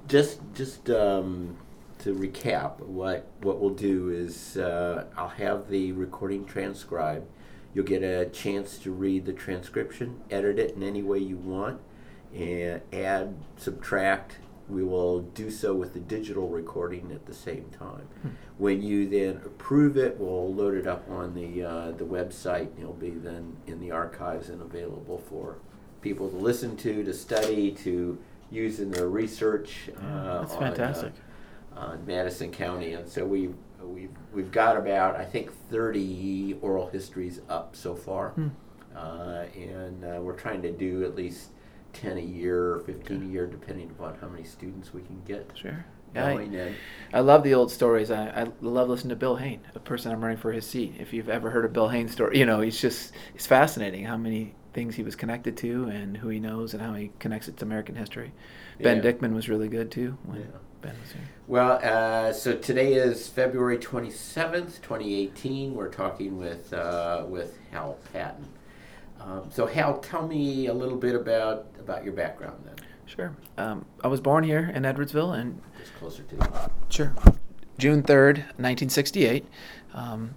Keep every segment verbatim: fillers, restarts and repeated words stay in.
just just um, to recap, what what we'll do is uh, I'll have the recording transcribed. You'll get a chance to read the transcription, edit it in any way you want, and add, subtract. We will do so with the digital recording at the same time. Hmm. When you then approve it, we'll load it up on the uh, the website. It'll be then in the archives and available for people to listen to, to study, to use in their research. Yeah, uh, that's on, fantastic. Uh, on Madison County, and so we we've we've got about I think thirty oral histories up so far, hmm. uh, and uh, we're trying to do at least ten a year, fifteen a year, depending upon how many students we can get. Sure. Going I, in. I love the old stories. I, I love listening to Bill Hain, a person I'm running for his seat. If you've ever heard a Bill Hain story, you know, he's just, it's fascinating how many things he was connected to and who he knows and how he connects it to American history. Ben Yeah. Dickman was really good too when Yeah. Ben was here. Well, uh, so today is February twenty-seventh, twenty eighteen. We're talking with uh, with Hal Patton. Um, so Hal, tell me a little bit about, about your background then. Sure. Um, I was born here in Edwardsville, and Just closer to the sure, June third, nineteen sixty-eight, um,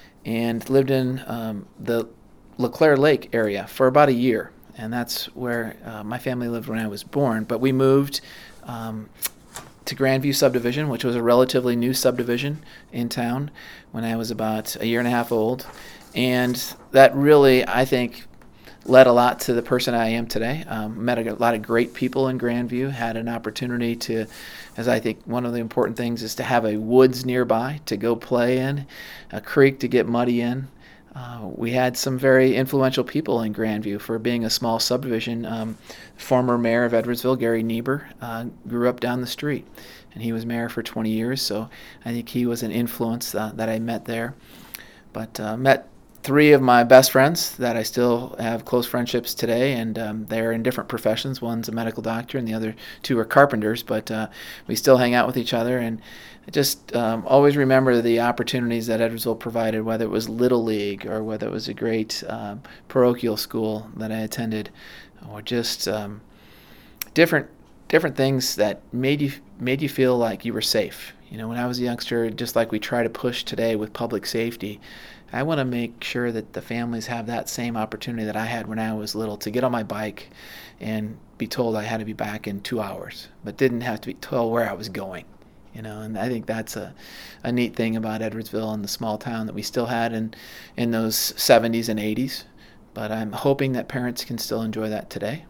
and lived in um, the LeClaire Lake area for about a year, and that's where uh, my family lived when I was born. But we moved um, to Grandview subdivision, which was a relatively new subdivision in town, when I was about a year and a half old, and that really, I think, led a lot to the person I am today. Um, met a lot of great people in Grandview, had an opportunity to, as I think one of the important things is to have a woods nearby to go play in, a creek to get muddy in. Uh, we had some very influential people in Grandview for being a small subdivision. Um, former mayor of Edwardsville, Gary Niebuhr, uh, grew up down the street, and he was mayor for twenty years, so I think he was an influence uh, that I met there. But uh, met three of my best friends that I still have close friendships today, and um, they're in different professions. One's a medical doctor, and the other two are carpenters, but uh, we still hang out with each other, and I just um, always remember the opportunities that Edwardsville provided, whether it was Little League or whether it was a great um, parochial school that I attended, or just um, different different things that made you made you feel like you were safe. You know, when I was a youngster, just like we try to push today with public safety, I want to make sure that the families have that same opportunity that I had when I was little, to get on my bike and be told I had to be back in two hours, but didn't have to be told where I was going. You know, and I think that's a, a neat thing about Edwardsville and the small town that we still had in, in those seventies and eighties. But I'm hoping that parents can still enjoy that today.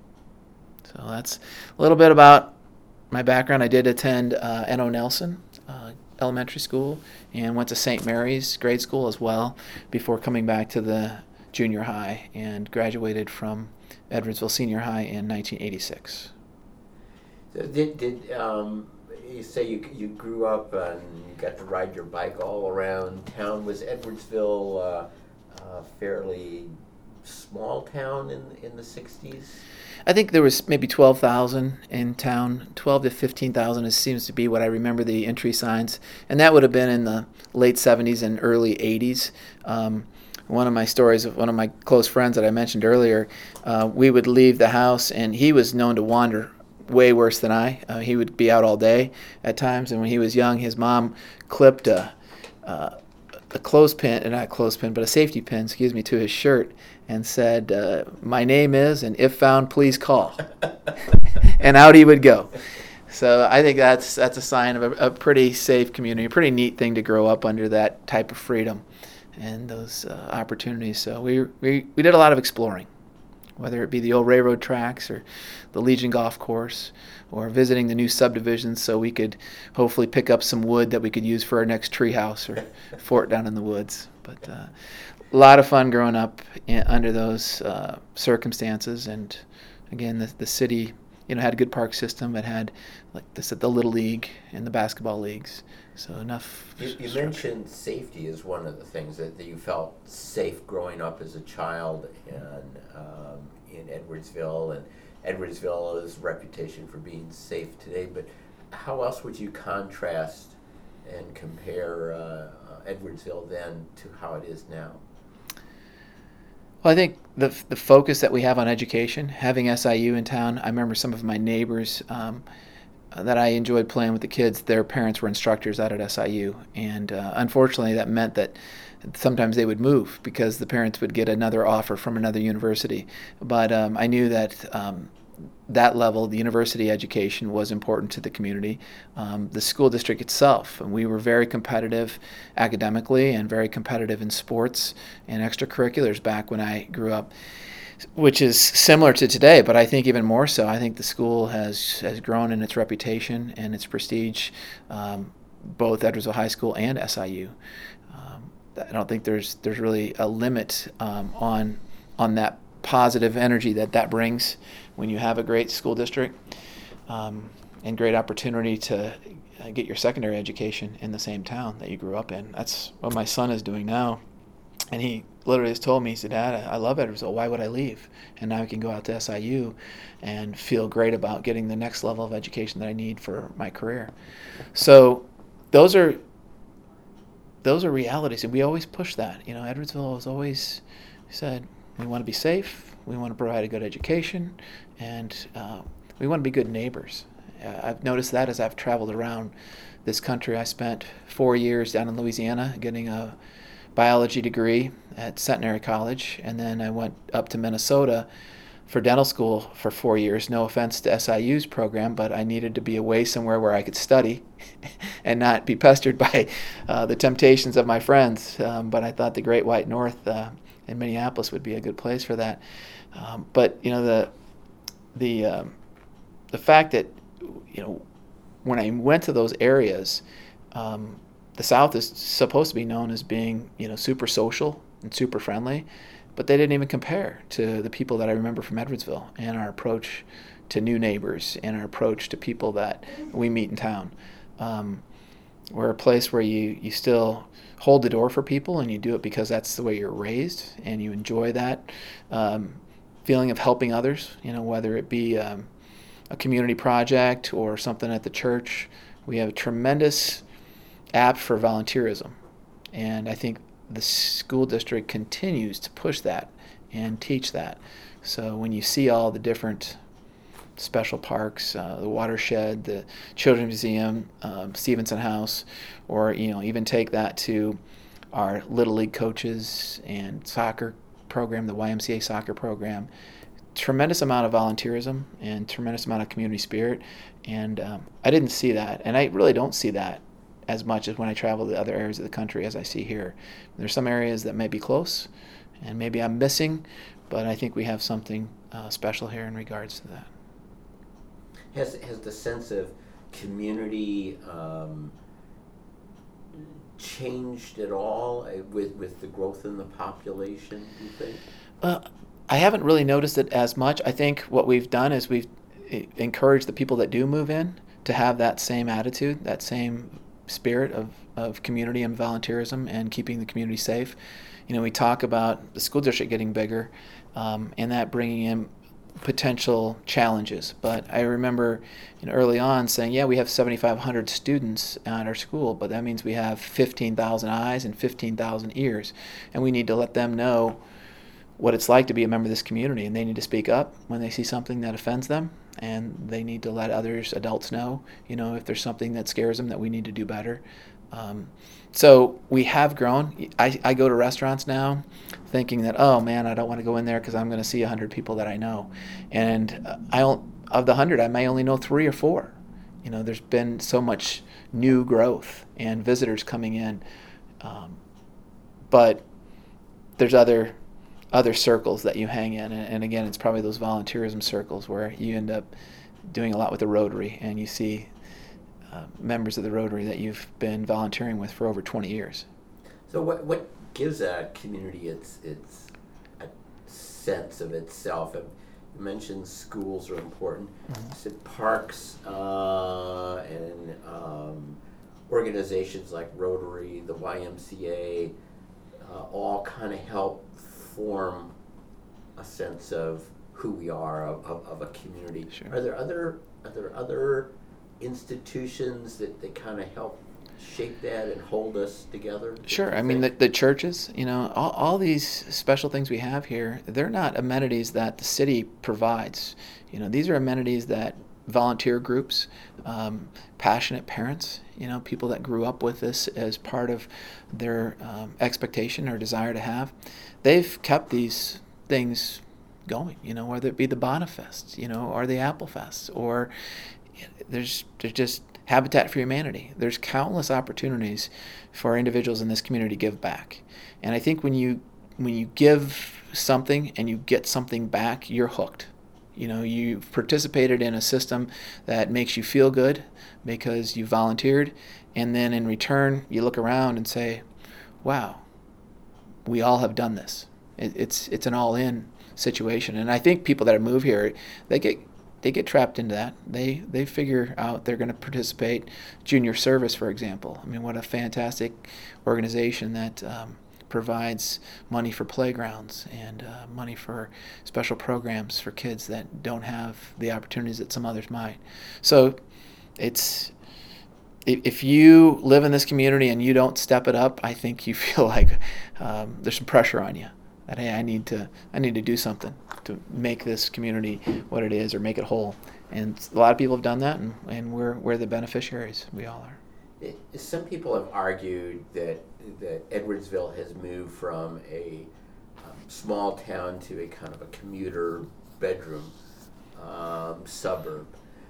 So that's a little bit about my background. I did attend uh, N O Nelson uh, Elementary School and went to Saint Mary's grade school as well before coming back to the junior high, and graduated from Edwardsville Senior High in nineteen eighty-six. So did did um, you say you you grew up and you got to ride your bike all around town? Was Edwardsville uh, a fairly small town in in the sixties? I think there was maybe twelve thousand in town. twelve to fifteen thousand seems to be what I remember the entry signs. And that would have been in the late seventies and early eighties. Um, one of my stories of one of my close friends that I mentioned earlier, uh, we would leave the house, and he was known to wander way worse than I. Uh, he would be out all day at times. And when he was young, his mom clipped a, uh, a clothespin, not a clothespin, but a safety pin, excuse me, to his shirt, and said, uh, "My name is, and if found, please call." And out he would go. So I think that's that's a sign of a, a pretty safe community, a pretty neat thing to grow up under that type of freedom and those uh, opportunities. So we, we we did a lot of exploring, whether it be the old railroad tracks or the Legion Golf Course, or visiting the new subdivisions so we could hopefully pick up some wood that we could use for our next treehouse or fort down in the woods. But uh, a lot of fun growing up in, under those uh, circumstances. And again, the, the city, you know, had a good park system. It had, like I said, the Little League and the basketball leagues. So enough. You, you mentioned safety as one of the things that, that you felt safe growing up as a child in um, in Edwardsville, and Edwardsville's reputation for being safe today. But how else would you contrast and compare uh, Edwardsville then to how it is now? Well, I think the the focus that we have on education, having S I U in town. I remember some of my neighbors. Um, that I enjoyed playing with the kids, their parents were instructors out at S I U, and uh, unfortunately that meant that sometimes they would move because the parents would get another offer from another university. But um, I knew that um, that level, the university education, was important to the community. Um, the school district itself, and we were very competitive academically and very competitive in sports and extracurriculars back when I grew up, which is similar to today, but I think even more so. I think the school has, has grown in its reputation and its prestige, um, both Edwardsville High School and S I U. Um, I don't think there's there's really a limit um, on on that positive energy that that brings when you have a great school district um, and great opportunity to get your secondary education in the same town that you grew up in. That's what my son is doing now. And he literally has told me, he said, Dad, I love Edwardsville. Why would I leave? And now I can go out to S I U and feel great about getting the next level of education that I need for my career. So those are those are realities, and we always push that. You know, Edwardsville has always said, we want to be safe, we want to provide a good education, and uh, we want to be good neighbors. Uh, I've noticed that as I've traveled around this country. I spent four years down in Louisiana getting a biology degree at Centenary College, and then I went up to Minnesota for dental school for four years. No offense to S I U's program, but I needed to be away somewhere where I could study and not be pestered by uh, the temptations of my friends. Um, but I thought the Great White North uh, in Minneapolis would be a good place for that. Um, but you know, the the um, the fact that you know when I went to those areas, um, the South is supposed to be known as being, you know, super social and super friendly, but they didn't even compare to the people that I remember from Edwardsville and our approach to new neighbors and our approach to people that we meet in town. Um, we're a place where you, you still hold the door for people, and you do it because that's the way you're raised, and you enjoy that um, feeling of helping others, you know, whether it be um, a community project or something at the church. We have a tremendous apt for volunteerism, and I think the school district continues to push that and teach that. So when you see all the different special parks, uh, the watershed, the Children's Museum, um, Stevenson House, or you know even take that to our Little League coaches and soccer program, the Y M C A soccer program, tremendous amount of volunteerism and tremendous amount of community spirit, and um, I didn't see that, and I really don't see that as much as when I travel to other areas of the country as I see here. There's some areas that may be close and maybe I'm missing, but I think we have something uh, special here in regards to that. Has has the sense of community um, changed at all with, with the growth in the population, do you think? Uh, I haven't really noticed it as much. I think what we've done is we've encouraged the people that do move in to have that same attitude, that same spirit of, of community and volunteerism and keeping the community safe. You know, we talk about the school district getting bigger um, and that bringing in potential challenges. But I remember you know, early on saying, yeah, we have seventy-five hundred students at our school, but that means we have fifteen thousand eyes and fifteen thousand ears. And we need to let them know what it's like to be a member of this community, and they need to speak up when they see something that offends them, and they need to let others, adults, know, you know, if there's something that scares them that we need to do better. Um, so we have grown. I, I go to restaurants now thinking that, oh man, I don't want to go in there because I'm going to see one hundred people that I know. And I don't, of the one hundred, I may only know three or four. You know, there's been so much new growth and visitors coming in. Um, but there's other other circles that you hang in, and, and again, it's probably those volunteerism circles where you end up doing a lot with the Rotary, and you see uh, members of the Rotary that you've been volunteering with for over twenty years. So what what gives a community its its a sense of itself? You mentioned schools are important. Mm-hmm. You said parks uh, and um, organizations like Rotary, the Y M C A, uh, all kind of help form a sense of who we are, of, of, of a community. Sure. Are there other are there other institutions that, that kind of help shape that and hold us together? Sure. I mean, the, the churches, you know, all, all these special things we have here, they're not amenities that the city provides. You know, these are amenities that volunteer groups, um, passionate parents, you know, people that grew up with this as part of their um, expectation or desire to have. They've kept these things going, you know, whether it be the Bonifest, you know, or the Apple Fest, or there's there's just Habitat for Humanity. There's countless opportunities for individuals in this community to give back. And I think when you when you give something and you get something back, you're hooked. You know, you've participated in a system that makes you feel good because you volunteered, and then in return, you look around and say, wow, we all have done this. It, it's it's an all-in situation. And I think people that move here, they get they get trapped into that. They they figure out they're going to participate. Junior Service, for example. I mean, what a fantastic organization that um, provides money for playgrounds and uh, money for special programs for kids that don't have the opportunities that some others might. So it's if you live in this community and you don't step it up, I think you feel like um, there's some pressure on you. That hey, I need to I need to do something to make this community what it is or make it whole. And a lot of people have done that, and, and we're we're the beneficiaries. We all are. It, some people have argued that that Edwardsville has moved from a um, small town to a kind of a commuter bedroom um, suburb.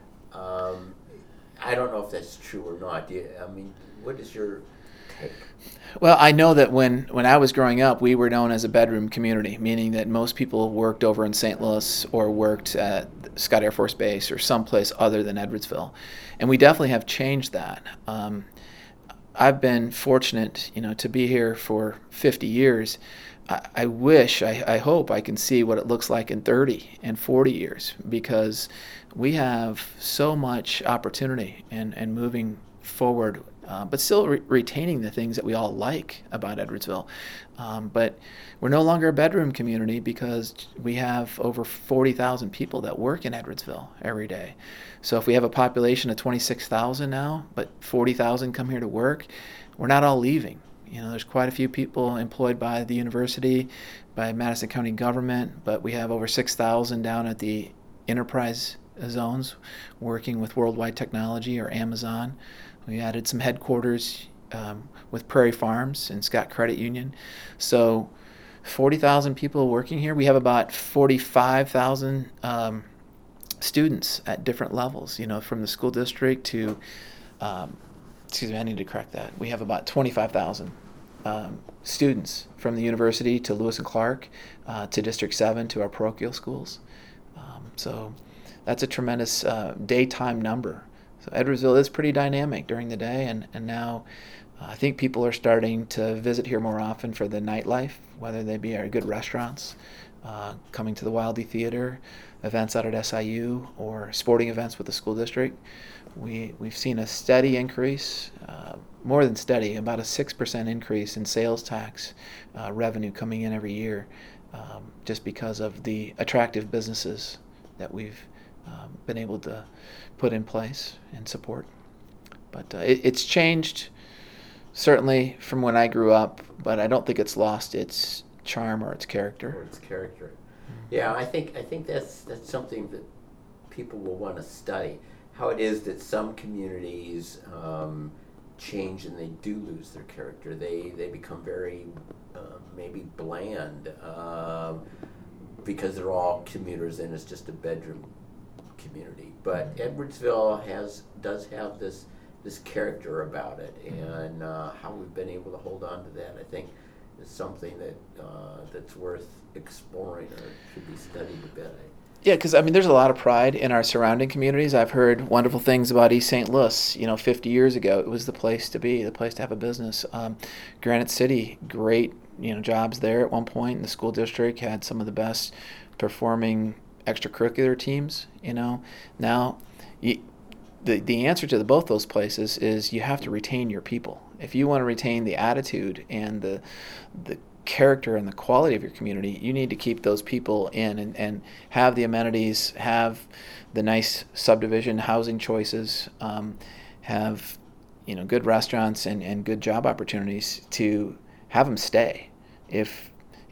Um, I don't know if that's true or not. Do you, I mean, what is your take? Well, I know that when, when I was growing up, we were known as a bedroom community, meaning that most people worked over in Saint Louis or worked at Scott Air Force Base or someplace other than Edwardsville. And we definitely have changed that. Um, I've been fortunate, you know, to be here for fifty years. I, I wish, I, I hope I can see what it looks like in thirty and forty years, because we have so much opportunity and, and moving forward, uh, but still re- retaining the things that we all like about Edwardsville. Um, but we're no longer a bedroom community because we have over forty thousand people that work in Edwardsville every day. So if we have a population of twenty-six thousand now, but forty thousand come here to work, we're not all leaving. You know, there's quite a few people employed by the university, by Madison County government, but we have over six thousand down at the enterprise zones working with Worldwide Technology or Amazon. We added some headquarters um, with Prairie Farms and Scott Credit Union. So forty thousand people working here. We have about forty-five thousand um, students at different levels, you know, from the school district to, um, excuse me, I need to correct that. We have about twenty-five thousand um, students from the university to Lewis and Clark, uh, to District seven, to our parochial schools. Um, so that's a tremendous uh, daytime number. So Edwardsville is pretty dynamic during the day, and, and now uh, I think people are starting to visit here more often for the nightlife, whether they be our good restaurants, uh, coming to the Wildey Theater, events out at S I U, or sporting events with the school district. We, we've seen a steady increase, uh, more than steady, about a six percent increase in sales tax uh, revenue coming in every year, um, just because of the attractive businesses that we've um, been able to put in place and support. But uh, it, it's changed certainly from when I grew up, but I don't think it's lost its charm or its character. Or its character. Mm-hmm. Yeah, I think I think that's that's something that people will want to study. How it is that some communities um, change and they do lose their character. They they become very uh, maybe bland uh, because they're all commuters and it's just a bedroom community. But Edwardsville has does have this this character about it, and uh, how we've been able to hold on to that, I think, is something that uh, that's worth exploring or should be studied a bit. Yeah, because I mean, there's a lot of pride in our surrounding communities. I've heard wonderful things about East Saint Louis. You know, fifty years ago, it was the place to be, the place to have a business. Um, Granite City, great, you know, jobs there at one point. And the school district had some of the best performing extracurricular teams. You know, now you, the the answer to the, both those places is you have to retain your people. If you want to retain the attitude and the the character and the quality of your community, you need to keep those people in and, and have the amenities, have the nice subdivision housing choices, um, have, you know, good restaurants and, and good job opportunities to have them stay. If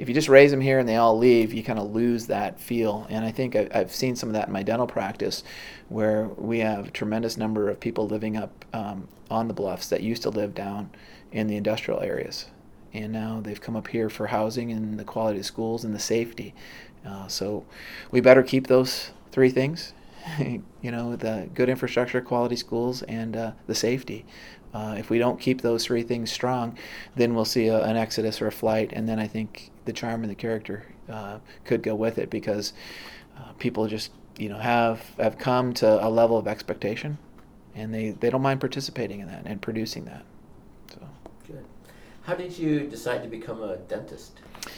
if you just raise them here and they all leave, you kind of lose that feel. And I think I, I've seen some of that in my dental practice, where we have a tremendous number of people living up um, on the bluffs that used to live down in the industrial areas. And now they've come up here for housing and the quality of schools and the safety. Uh, so we better keep those three things, you know, the good infrastructure, quality schools, and uh, the safety. Uh, if we don't keep those three things strong, then we'll see a, an exodus or a flight, and then I think the charm and the character uh, could go with it, because uh, people just, you know, have have come to a level of expectation, and they, they don't mind participating in that and producing that. So good. How did you decide to become a dentist?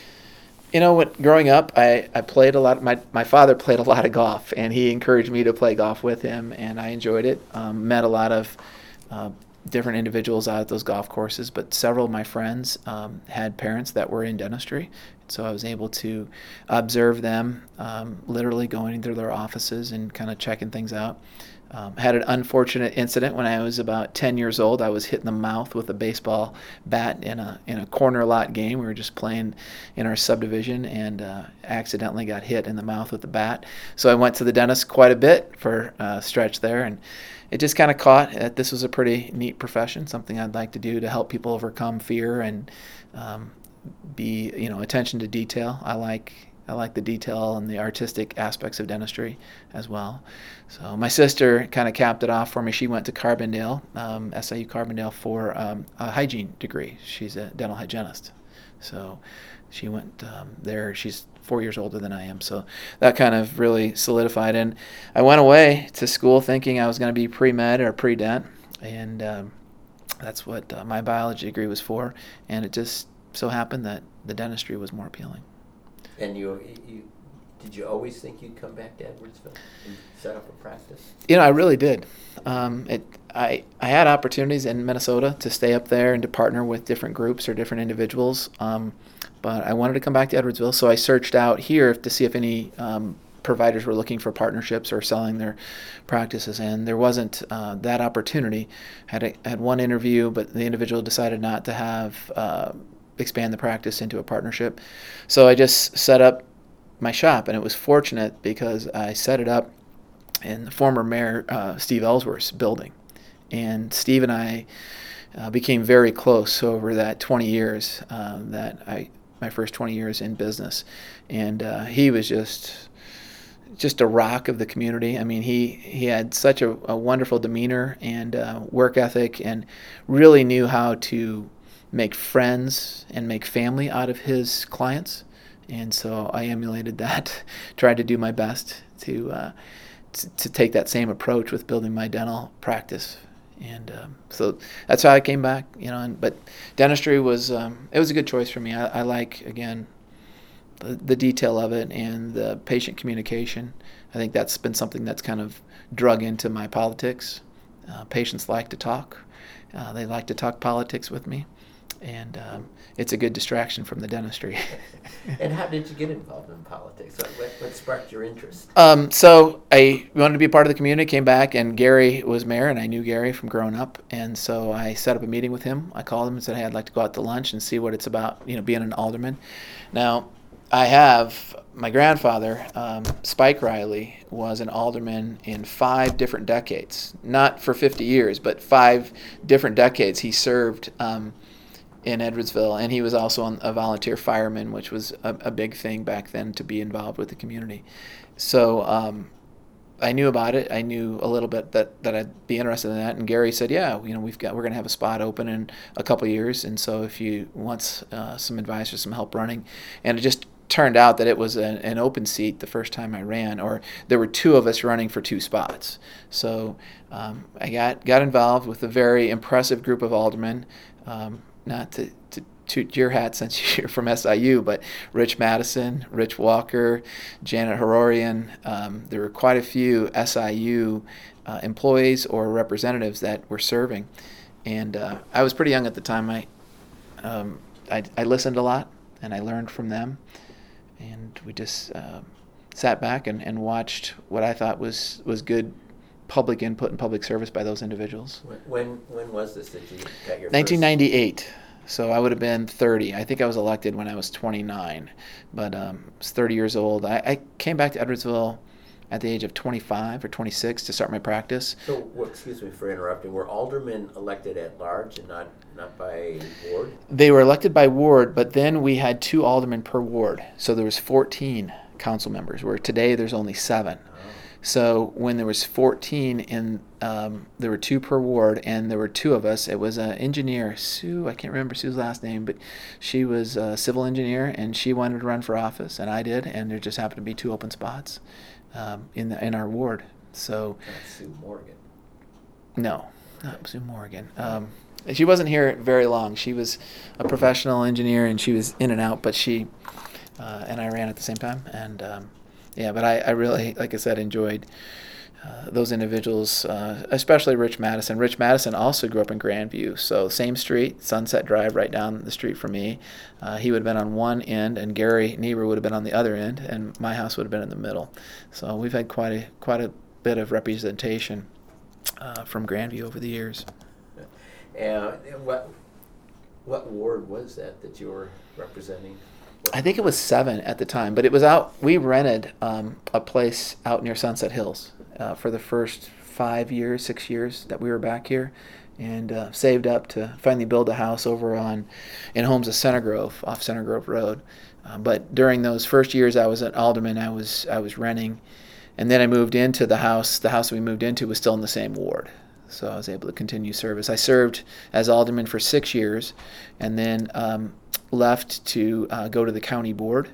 You know what? Growing up, I, I played a lot. My my father played a lot of golf, and he encouraged me to play golf with him, and I enjoyed it. Um, met a lot of uh, different individuals out at those golf courses, but several of my friends um, had parents that were in dentistry, so I was able to observe them, um, literally going into their offices and kind of checking things out. Um, had an unfortunate incident when I was about ten years old. I was hit in the mouth with a baseball bat in a in a corner lot game. We were just playing in our subdivision, and uh, accidentally got hit in the mouth with the bat. So I went to the dentist quite a bit for a stretch there, and it just kind of caught that this was a pretty neat profession, something I'd like to do to help people overcome fear and um, be, you know, attention to detail. I like I like the detail and the artistic aspects of dentistry as well. So my sister kind of capped it off for me. She went to Carbondale, um, S I U Carbondale, for um, a hygiene degree. She's a dental hygienist. So she went um, there. She's four years older than I am. So that kind of really solidified. And I went away to school thinking I was going to be pre-med or pre-dent. And um, that's what uh, my biology degree was for. And it just so happened that the dentistry was more appealing. And you, you, did you always think you'd come back to Edwardsville and set up a practice? You know, I really did. Um, it, I, I had opportunities in Minnesota to stay up there and to partner with different groups or different individuals, um, but I wanted to come back to Edwardsville, so I searched out here to see if any um, providers were looking for partnerships or selling their practices, and there wasn't uh, that opportunity. Had a, had one interview, but the individual decided not to have uh, expand the practice into a partnership. So I just set up my shop, and it was fortunate because I set it up in the former mayor uh, Steve Ellsworth's building, and Steve and I uh, became very close over that twenty years uh, that I my first twenty years in business, and uh, he was just just a rock of the community. I mean, he he had such a, a wonderful demeanor and uh, work ethic, and really knew how to make friends and make family out of his clients. And so I emulated that, tried to do my best to, uh, to to take that same approach with building my dental practice. And um, so that's how I came back, you know. And, but dentistry was um, it was a good choice for me. I, I like, again, the, the detail of it and the patient communication. I think that's been something that's kind of drug into my politics. Uh, patients like to talk. Uh, they like to talk politics with me. And um, it's a good distraction from the dentistry. And how did you get involved in politics? What, what sparked your interest? Um, so I wanted to be part of the community, came back, and Gary was mayor, and I knew Gary from growing up. And so I set up a meeting with him. I called him and said, hey, I'd like to go out to lunch and see what it's about, you know, being an alderman. Now, I have my grandfather, um, Spike Riley, was an alderman in five different decades. Not for fifty years, but five different decades he served um, in Edwardsville, and he was also a volunteer fireman, which was a, a big thing back then to be involved with the community. So um, I knew about it. I knew a little bit that, that I'd be interested in that. And Gary said, "Yeah, you know, we've got we're going to have a spot open in a couple of years, and so if you want uh, some advice or some help running," and it just turned out that it was an, an open seat the first time I ran, or there were two of us running for two spots. So um, I got got involved with a very impressive group of aldermen. Um, not to, to toot your hat since you're from S I U, but Rich Madison, Rich Walker, Janet Hororian. Um, there were quite a few S I U uh, employees or representatives that were serving. And uh, I was pretty young at the time. I, um, I, I listened a lot, and I learned from them. And we just uh, sat back and, and watched what I thought was, was good public input and public service by those individuals. When when was this that you got your nineteen ninety-eight. So I would have been thirty. I think I was elected when I was twenty-nine, but um, I was thirty years old. I, I came back to Edwardsville at the age of twenty-five or twenty-six to start my practice. So, well, excuse me for interrupting. Were aldermen elected at large and not, not by ward? They were elected by ward, but then we had two aldermen per ward. So there was fourteen council members, where today there's only seven. So when there was fourteen, and um, there were two per ward, and there were two of us. It was an engineer, Sue. I can't remember Sue's last name, but she was a civil engineer, and she wanted to run for office, and I did, and there just happened to be two open spots um, in the, in our ward. So Not Sue Morgan. no, not Sue Morgan. Um, she wasn't here very long. She was a professional engineer, and she was in and out, but she uh, and I ran at the same time, and. Um, Yeah, but I, I really, like I said, enjoyed uh, those individuals, uh, especially Rich Madison. Rich Madison also grew up in Grandview, so same street, Sunset Drive, right down the street from me. Uh, he would have been on one end, and Gary Niebuhr would have been on the other end, and my house would have been in the middle. So we've had quite a quite a bit of representation uh, from Grandview over the years. Uh, what what ward was that that you were representing? I think it was seven at the time, but it was out. We rented um, a place out near Sunset Hills uh, for the first five years, six years that we were back here, and uh, saved up to finally build a house over on in Homes of Center Grove, off Center Grove Road. Uh, but during those first years, I was an alderman. I was I was renting, and then I moved into the house. The house we moved into was still in the same ward, so I was able to continue service. I served as alderman for six years, and then. Um, left to uh, go to the county board.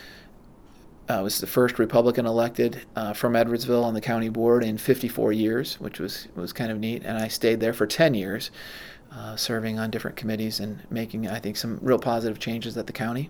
I was the first Republican elected uh, from Edwardsville on the county board in fifty-four years, which was was kind of neat. And I stayed there for ten years, uh, serving on different committees and making, I think, some real positive changes at the county.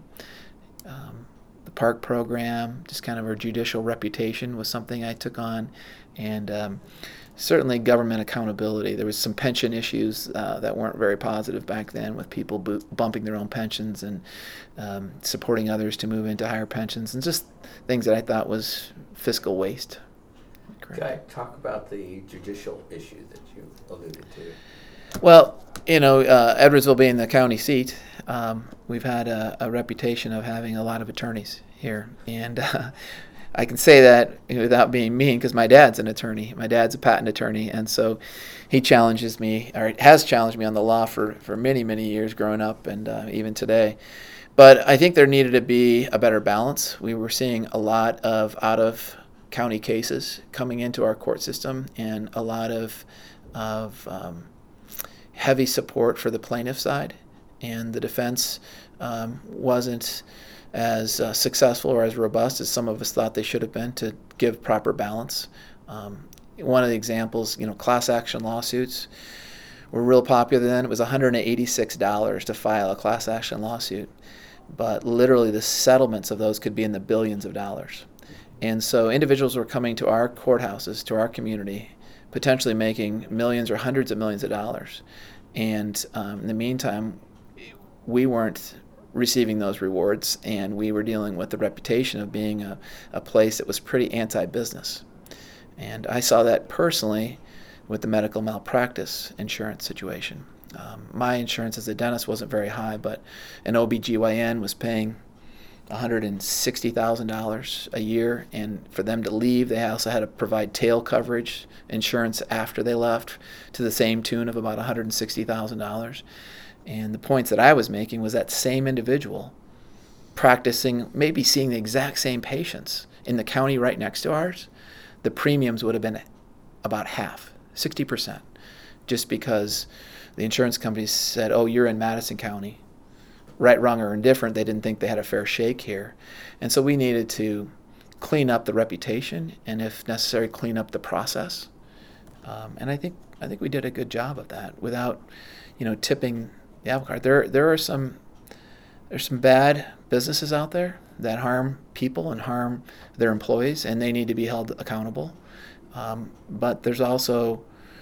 Um, the park program, just kind of our judicial reputation was something I took on, and um, certainly government accountability. There was some pension issues uh, that weren't very positive back then, with people bo- bumping their own pensions and um, supporting others to move into higher pensions, and just things that I thought was fiscal waste. Correct. Okay, talk about the judicial issue that you alluded to. Well, you know, uh, Edwardsville being the county seat, um, we've had a, a reputation of having a lot of attorneys here, and uh, I can say that without being mean, because my dad's an attorney. My dad's a patent attorney, and so he challenges me, or has challenged me on the law for, for many, many years growing up, and uh, even today. But I think there needed to be a better balance. We were seeing a lot of out-of-county cases coming into our court system, and a lot of of um, heavy support for the plaintiff side, and the defense um, wasn't as uh, successful or as robust as some of us thought they should have been to give proper balance. Um, one of the examples, you know, class action lawsuits were real popular then. It was one hundred eighty-six dollars to file a class action lawsuit, but literally the settlements of those could be in the billions of dollars. And so individuals were coming to our courthouses, to our community, potentially making millions or hundreds of millions of dollars. And um, in the meantime, we weren't receiving those rewards, and we were dealing with the reputation of being a, a place that was pretty anti-business. And I saw that personally with the medical malpractice insurance situation. Um, my insurance as a dentist wasn't very high, but an O B G Y N was paying one hundred sixty thousand dollars a year, and for them to leave, they also had to provide tail coverage insurance after they left to the same tune of about one hundred sixty thousand dollars. And the points that I was making was that same individual practicing, maybe seeing the exact same patients in the county right next to ours, the premiums would have been about half, sixty percent, just because the insurance companies said, oh, you're in Madison County. Right, wrong, or indifferent, they didn't think they had a fair shake here. And so we needed to clean up the reputation, and if necessary, clean up the process. Um, and I think I think we did a good job of that without, you know, tipping the apple cart. There there are some there's some bad businesses out there that harm people and harm their employees, and they need to be held accountable. Um, but there's also,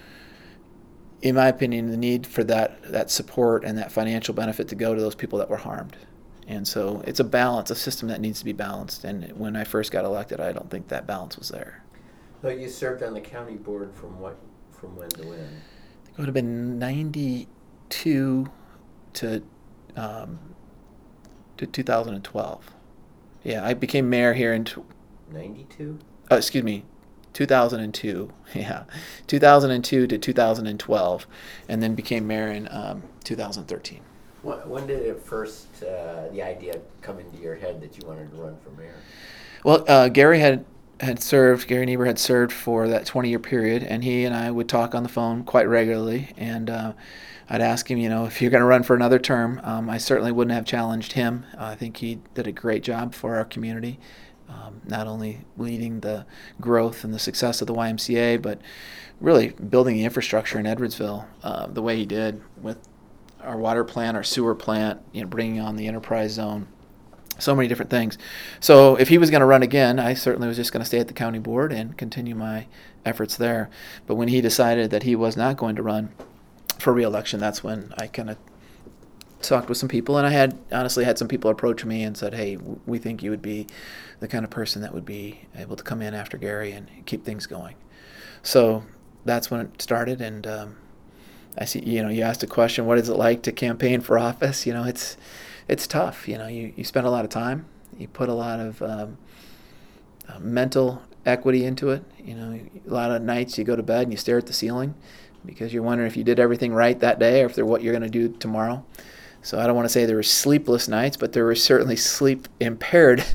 in my opinion, the need for that that support and that financial benefit to go to those people that were harmed. And so it's a balance, a system that needs to be balanced. And when I first got elected, I don't think that balance was there. So you served on the county board from what, from when to when? It would have been ninety-two to um, to two thousand twelve. Yeah, I became mayor here in t- ninety-two? uh, excuse me, two thousand two. Yeah, two thousand two to two thousand twelve, and then became mayor in um, two thousand thirteen. When did it first, uh, the idea come into your head that you wanted to run for mayor? Well, uh, Gary had had served, Gary Niebuhr had served for that twenty-year period, and he and I would talk on the phone quite regularly, and uh, I'd ask him, you know, if you're going to run for another term. Um, I certainly wouldn't have challenged him. Uh, I think he did a great job for our community, um, not only leading the growth and the success of the Y M C A, but really building the infrastructure in Edwardsville uh, the way he did with our water plant, our sewer plant, you know, bringing on the enterprise zone. So many different things. So if he was going to run again, I certainly was just going to stay at the county board and continue my efforts there. But when he decided that he was not going to run for re-election, that's when I kind of talked with some people, and I had honestly had some people approach me and said, hey, we think you would be the kind of person that would be able to come in after Gary and keep things going. So that's when it started, and um, I see, you know, you asked a question, what is it like to campaign for office? You know, it's it's tough. You know, you, you spend a lot of time. You put a lot of um, uh, mental equity into it. You know, a lot of nights you go to bed and you stare at the ceiling because you're wondering if you did everything right that day or if they're what you're going to do tomorrow. So I don't want to say there were sleepless nights, but there were certainly sleep-impaired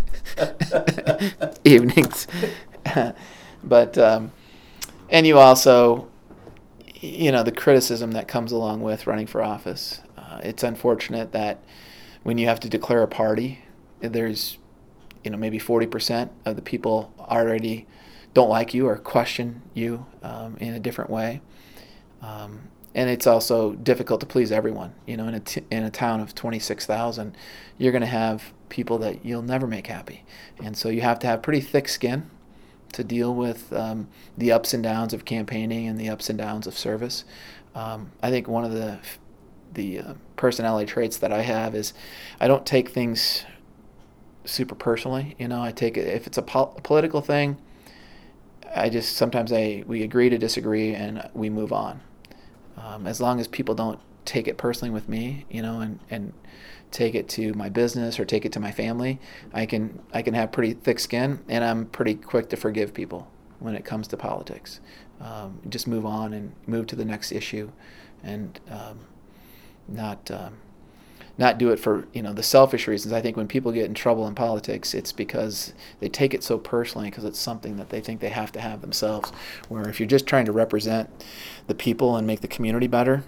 evenings. But, um, and you also, you know, the criticism that comes along with running for office. Uh, it's unfortunate that when you have to declare a party, there's, you know, maybe forty percent of the people already don't like you or question you um, in a different way. Um, and it's also difficult to please everyone. You know, in a, t- in a town of twenty-six thousand, you're going to have people that you'll never make happy. And so you have to have pretty thick skin to deal with um, the ups and downs of campaigning and the ups and downs of service. Um, I think one of the the uh, personality traits that I have is I don't take things super personally. You know, I take it, if it's a, pol- a political thing, I just, sometimes I, we agree to disagree and we move on. Um, as long as people don't take it personally with me, you know, and, and take it to my business or take it to my family, I can, I can have pretty thick skin, and I'm pretty quick to forgive people when it comes to politics. Um, just move on and move to the next issue, and um, not um, not do it for, you know, the selfish reasons. I think when people get in trouble in politics, it's because they take it so personally because it's something that they think they have to have themselves. Where if you're just trying to represent the people and make the community better,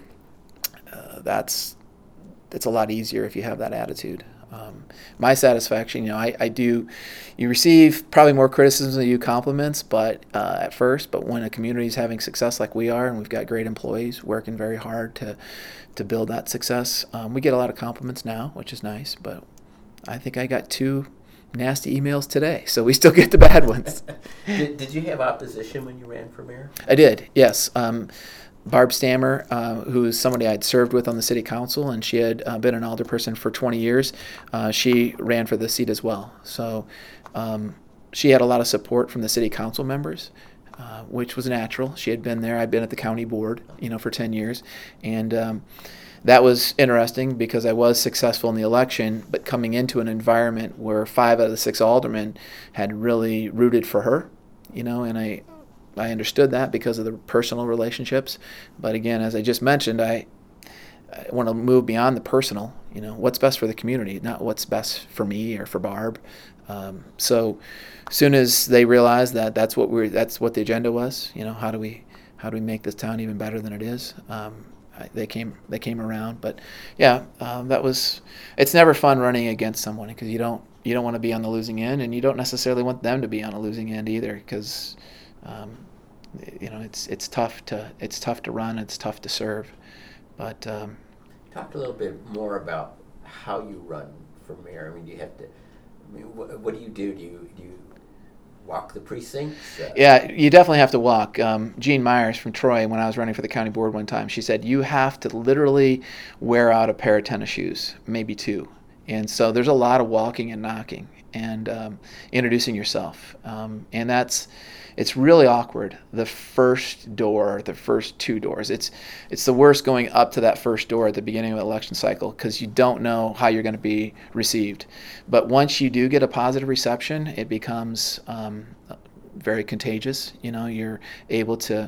uh, that's it's a lot easier if you have that attitude. Um, my satisfaction, you know, I, I do, you receive probably more criticism than you compliments, but uh, at first, but when a community is having success like we are, and we've got great employees working very hard to to build that success, um, we get a lot of compliments now, which is nice, but I think I got two nasty emails today, so we still get the bad ones. did, did you have opposition when you ran for mayor? I did, yes. Um, Barb Stammer, uh, who is somebody I'd served with on the city council, and she had uh, been an alderperson for twenty years. Uh, she ran for the seat as well. So um, she had a lot of support from the city council members, uh, which was natural. She had been there. I'd been at the county board, you know, for ten years. And um, that was interesting because I was successful in the election, but coming into an environment where five out of the six aldermen had really rooted for her, you know, and I I understood that because of the personal relationships. But again, as I just mentioned, I, I want to move beyond the personal. You know, what's best for the community, not what's best for me or for Barb. Um, so, as soon as they realized that that's what we that's what the agenda was, you know, how do we how do we make this town even better than it is? Um, I, they came they came around. But yeah, um, that was. It's never fun running against someone because you don't you don't want to be on the losing end, and you don't necessarily want them to be on a losing end either because. Um, you know, it's it's tough to it's tough to run. It's tough to serve, but um, talk a little bit more about how you run for mayor. I mean, do you have to? I mean, what, what do you do? Do you do you walk the precincts? Uh, yeah, you definitely have to walk. Um, Jean Myers from Troy, when I was running for the county board one time, she said you have to literally wear out a pair of tennis shoes, maybe two, and so there's a lot of walking and knocking. and um, introducing yourself. Um, and that's it's really awkward. The first door, the first two doors. It's it's the worst going up to that first door at the beginning of the election cycle because you don't know how you're going to be received. But once you do get a positive reception, it becomes um, very contagious. You know, you're able to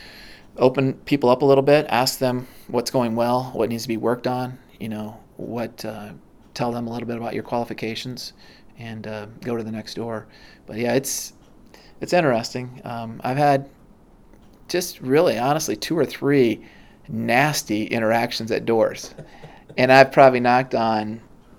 open people up a little bit, ask them what's going well, what needs to be worked on. You know, what uh, tell them a little bit about your qualifications, and uh, go to the next door. But yeah, it's it's interesting. Um, I've had just really, honestly, two or three nasty interactions at doors, and I've probably knocked on,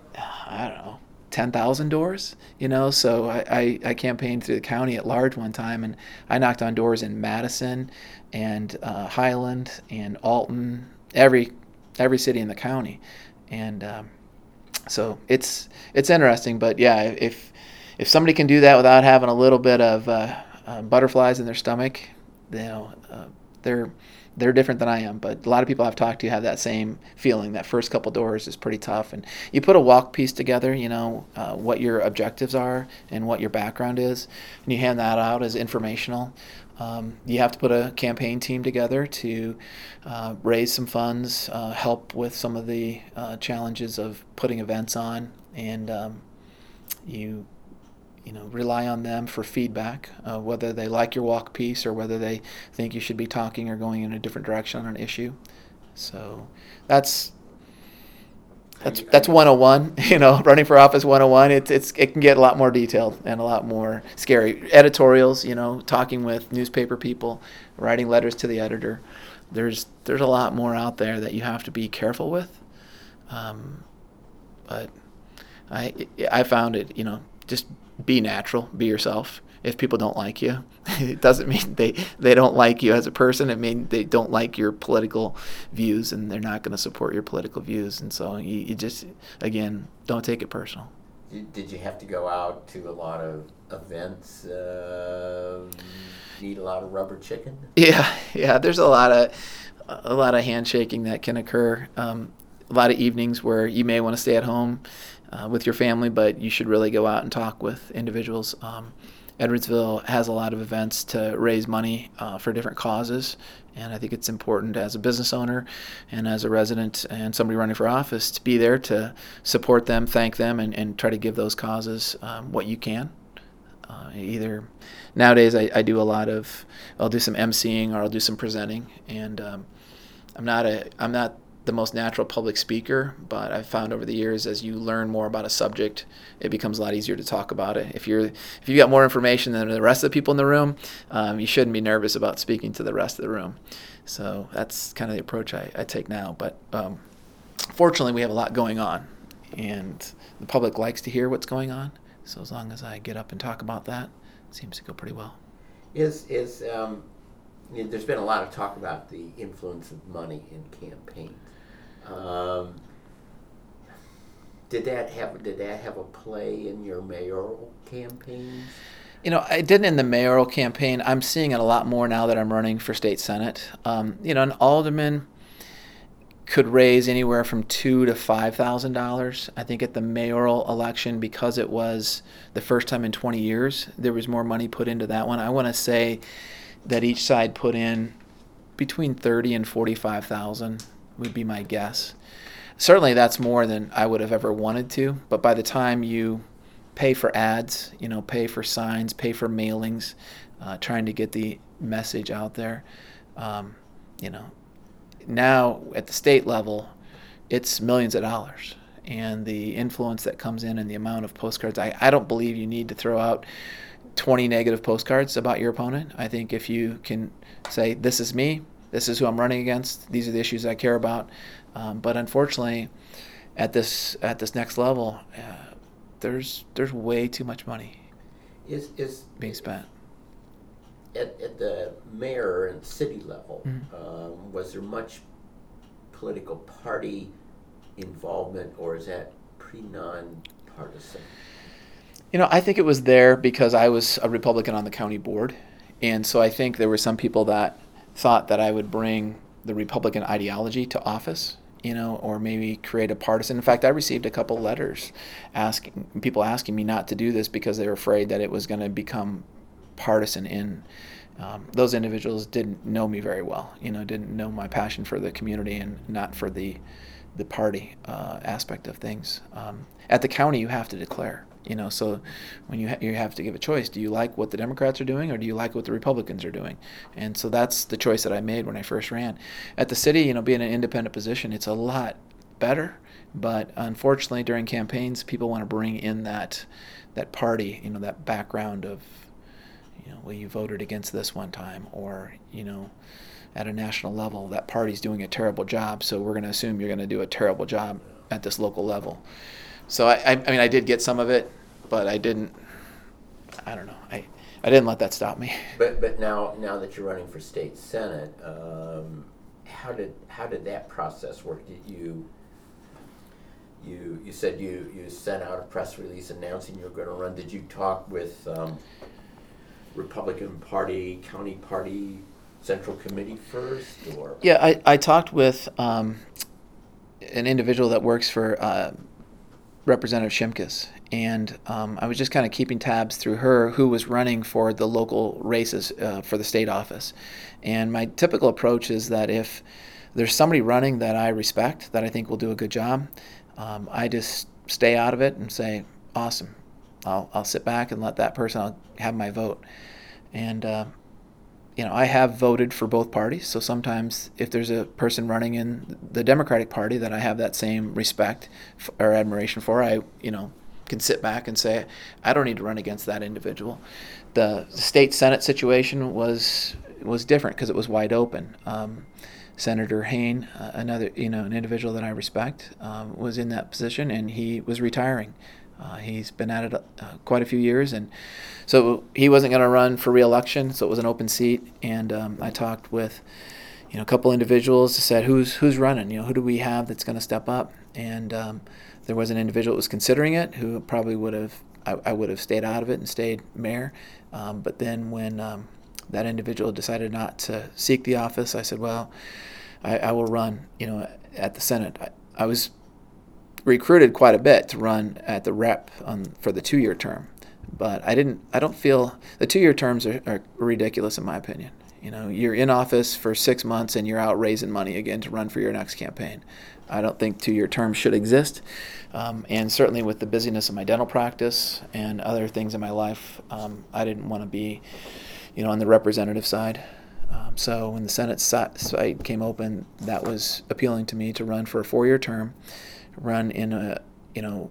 I don't know, ten thousand doors. You know, so I, I, I campaigned through the county at large one time, and I knocked on doors in Madison and uh, Highland and Alton, every every city in the county, and um, so it's it's interesting. But yeah, if if somebody can do that without having a little bit of uh, uh, butterflies in their stomach, you know, uh, they're they're different than I am. But a lot of people I've talked to have that same feeling. That first couple doors is pretty tough, and you put a walk piece together, you know, uh, what your objectives are and what your background is, and you hand that out as informational. Um, you have to put a campaign team together to uh, raise some funds, uh, help with some of the uh, challenges of putting events on, and um, you you know rely on them for feedback, uh, whether they like your walk piece or whether they think you should be talking or going in a different direction on an issue. So that's That's that's one oh one, you know, running for office one oh one. It's it's it can get a lot more detailed and a lot more scary. Editorials, you know, talking with newspaper people, writing letters to the editor. There's there's a lot more out there that you have to be careful with. Um, but I I found it, you know, just be natural, be yourself. If people don't like you, it doesn't mean they, they don't like you as a person. It means they don't like your political views, and they're not going to support your political views. And so you, you just, again, don't take it personal. Did you have to go out to a lot of events, uh, eat a lot of rubber chicken? Yeah, yeah. There's a lot of a lot of handshaking that can occur. Um, a lot of evenings where you may want to stay at home uh, with your family, but you should really go out and talk with individuals. Um, Edwardsville has a lot of events to raise money uh, for different causes, and I think it's important as a business owner and as a resident and somebody running for office to be there to support them, thank them, and, and try to give those causes um, what you can. Uh, either nowadays I, I do a lot of, I'll do some emceeing or I'll do some presenting, and um, I'm not a I'm not the most natural public speaker, but I've found over the years as you learn more about a subject, it becomes a lot easier to talk about it. If you're if you got more information than the rest of the people in the room, um, you shouldn't be nervous about speaking to the rest of the room. So that's kind of the approach I, I take now. But um, fortunately, we have a lot going on, and the public likes to hear what's going on. So as long as I get up and talk about that, it seems to go pretty well. Is is um, you know, there's been a lot of talk about the influence of money in campaigns. Um, did that have did that have a play in your mayoral campaigns? You know, I didn't in the mayoral campaign. I'm seeing it a lot more now that I'm running for state senate. Um, you know, an alderman could raise anywhere from two to five thousand dollars. I think at the mayoral election, because it was the first time in twenty years, there was more money put into that one. I want to say that each side put in between thirty and forty-five thousand. Would be my guess. Certainly that's more than I would have ever wanted to, but by the time you pay for ads, you know, pay for signs, pay for mailings, uh, trying to get the message out there, um, you know, now at the state level, it's millions of dollars. And the influence that comes in and the amount of postcards, I, I don't believe you need to throw out twenty negative postcards about your opponent. I think if you can say, this is me, this is who I'm running against, these are the issues I care about. Um, but unfortunately, at this at this next level, uh, there's there's way too much money is, is, being spent. At, at the mayor and city level, Mm-hmm. um, was there much political party involvement, or is that pretty non-partisan? You know, I think it was there because I was a Republican on the county board, and so I think there were some people that thought that I would bring the Republican ideology to office, you know, or maybe create a partisan. In fact, I received a couple letters asking people asking me not to do this because they were afraid that it was going to become partisan. In um, those individuals didn't know me very well, you know, didn't know my passion for the community and not for the the party uh, aspect of things. Um, at the county, you have to declare. You know, so when you ha- you have to give a choice, do you like what the Democrats are doing or do you like what the Republicans are doing? And so that's the choice that I made when I first ran. At the city, you know, being an independent position, it's a lot better. But unfortunately, during campaigns, people want to bring in that that party, you know, that background of, you know, well, you voted against this one time, or, you know, at a national level, that party's doing a terrible job, so we're going to assume you're going to do a terrible job at this local level. So I, I mean, I did get some of it, but I didn't. I don't know. I, I didn't let that stop me. But but now now that you're running for state senate, um, how did how did that process work? Did you you you said you, you sent out a press release announcing you were going to run? Did you talk with um, Republican Party, County Party, Central Committee first, or? Yeah, I I talked with um, an individual that works for. Uh, Representative Shimkus, and um, I was just kind of keeping tabs through her who was running for the local races uh, for the state office. And my typical approach is that if there's somebody running that I respect, that I think will do a good job, um, I just stay out of it and say, awesome, I'll, I'll sit back and let that person, I'll have my vote. And uh, you know, I have voted for both parties, so sometimes if there's a person running in the Democratic Party that I have that same respect f- or admiration for, I, you know, can sit back and say, I don't need to run against that individual. The state Senate situation was was different because it was wide open. Um, Senator Hayne, uh, another, you know, an individual that I respect, um, was in that position, and he was retiring. Uh, he's been at it uh, quite a few years, and so he wasn't going to run for re-election, so it was an open seat. And um, I talked with, you know, a couple individuals, said, who's who's running? You know, who do we have that's going to step up? And um, there was an individual that was considering it, who probably would have, I, I would have stayed out of it and stayed mayor. Um, but then when um, that individual decided not to seek the office, I said, well, I, I will run, you know, at the Senate. I, I was recruited quite a bit to run at the rep on, for the two-year term, but I didn't. I don't feel the two-year terms are, are ridiculous in my opinion. You know, you're in office for six months and you're out raising money again to run for your next campaign. I don't think two-year terms should exist, um, and certainly with the busyness of my dental practice and other things in my life, um, I didn't want to be, you know, on the representative side. Um, so when the Senate site came open, that was appealing to me to run for a four-year term. Run in a, you know,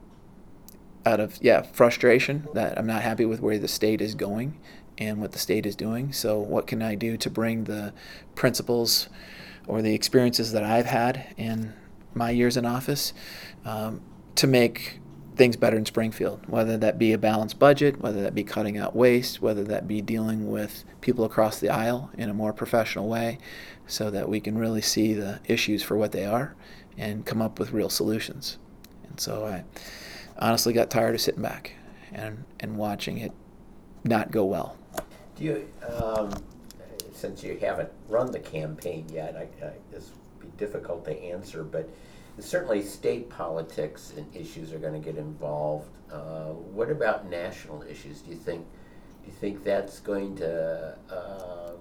out of, yeah, frustration that I'm not happy with where the state is going and what the state is doing. So what can I do to bring the principles or the experiences that I've had in my years in office um, to make things better in Springfield, whether that be a balanced budget, whether that be cutting out waste, whether that be dealing with people across the aisle in a more professional way so that we can really see the issues for what they are and come up with real solutions. And so I honestly got tired of sitting back and, and watching it not go well. Do you, um, since you haven't run the campaign yet, I, I, this would be difficult to answer, but certainly state politics and issues are going to get involved. Uh, what about national issues? Do you think, do you think that's going to um,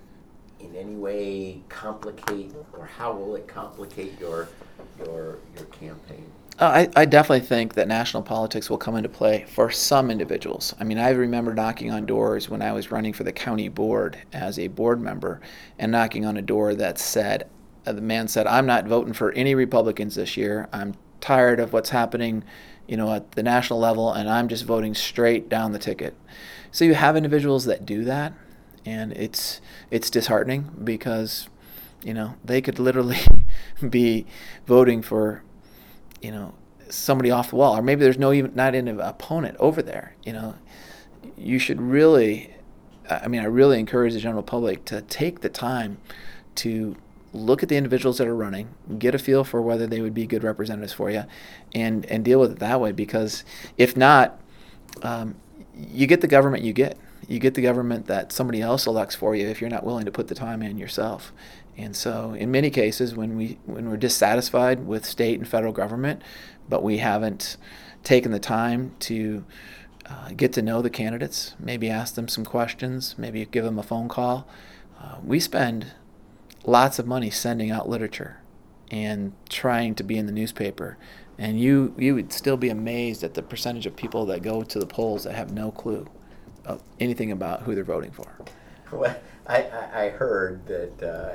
in any way complicate, or how will it complicate your your your campaign? Uh, I, I definitely think that national politics will come into play for some individuals. I mean, I remember knocking on doors when I was running for the county board as a board member and knocking on a door that said, uh, the man said, I'm not voting for any Republicans this year. I'm tired of what's happening, you know, at the national level, and I'm just voting straight down the ticket. So you have individuals that do that, and it's it's disheartening because, you know, they could literally be voting for, you know, somebody off the wall, or maybe there's no even not an opponent over there. You know, you should really, I mean, I really encourage the general public to take the time to look at the individuals that are running, get a feel for whether they would be good representatives for you, and and deal with it that way. Because if not, um, you get the government you get. You get the government that somebody else elects for you if you're not willing to put the time in yourself. And so in many cases, when, we, when we're dissatisfied with state and federal government, but we haven't taken the time to uh, get to know the candidates, maybe ask them some questions, maybe give them a phone call, uh, we spend lots of money sending out literature and trying to be in the newspaper. And you, you would still be amazed at the percentage of people that go to the polls that have no clue of anything about who they're voting for. Well, I, I, I heard that uh,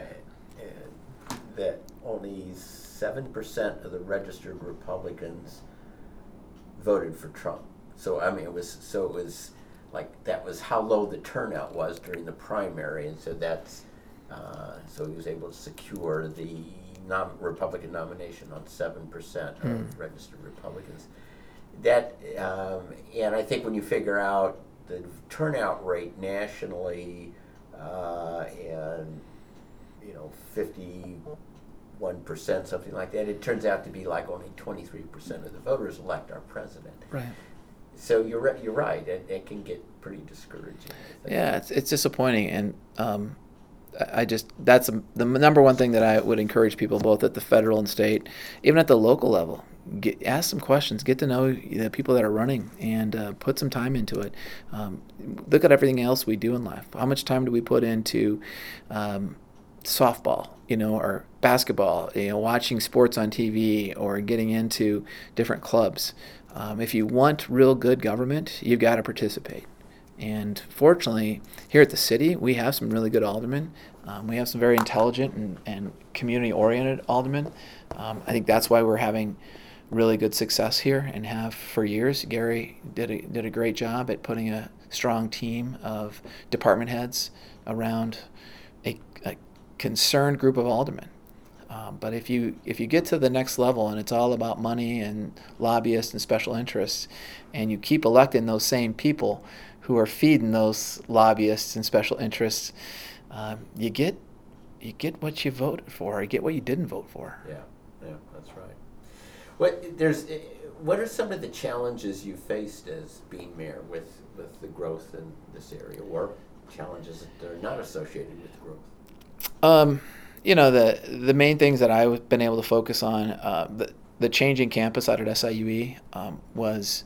that only seven percent of the registered Republicans voted for Trump. So I mean, it was so it was like that was how low the turnout was during the primary, and so that's uh, so he was able to secure the nom- Republican nomination on seven percent of mm. registered Republicans. That um, and I think when you figure out the turnout rate nationally, uh, and you know, fifty-one percent, something like that, it turns out to be like only twenty-three percent of the voters elect our president. Right. So you're right, you're right. It, it can get pretty discouraging. Yeah, it's it's disappointing, and um, I just that's a, the number one thing that I would encourage people, both at the federal and state, even at the local level. Get, ask some questions, get to know the people that are running, and uh, put some time into it. Um, look at everything else we do in life. How much time do we put into um, softball, you know, or basketball, you know, watching sports on T V, or getting into different clubs? Um, if you want real good government, you've got to participate. And fortunately, here at the city, we have some really good aldermen. Um, we have some very intelligent and, and community-oriented aldermen. Um, I think that's why we're having really good success here, and have for years. Gary did a, did a great job at putting a strong team of department heads around a, a concerned group of aldermen. Um, but if you if you get to the next level and it's all about money and lobbyists and special interests, and you keep electing those same people who are feeding those lobbyists and special interests, um, you get you get what you voted for, or you get what you didn't vote for. Yeah, yeah, that's right. What there's what are some of the challenges you faced as being mayor with, with the growth in this area, or challenges that are not associated with growth? Um, you know, the the main things that I've been able to focus on, uh, the the changing campus out at S I U E um, was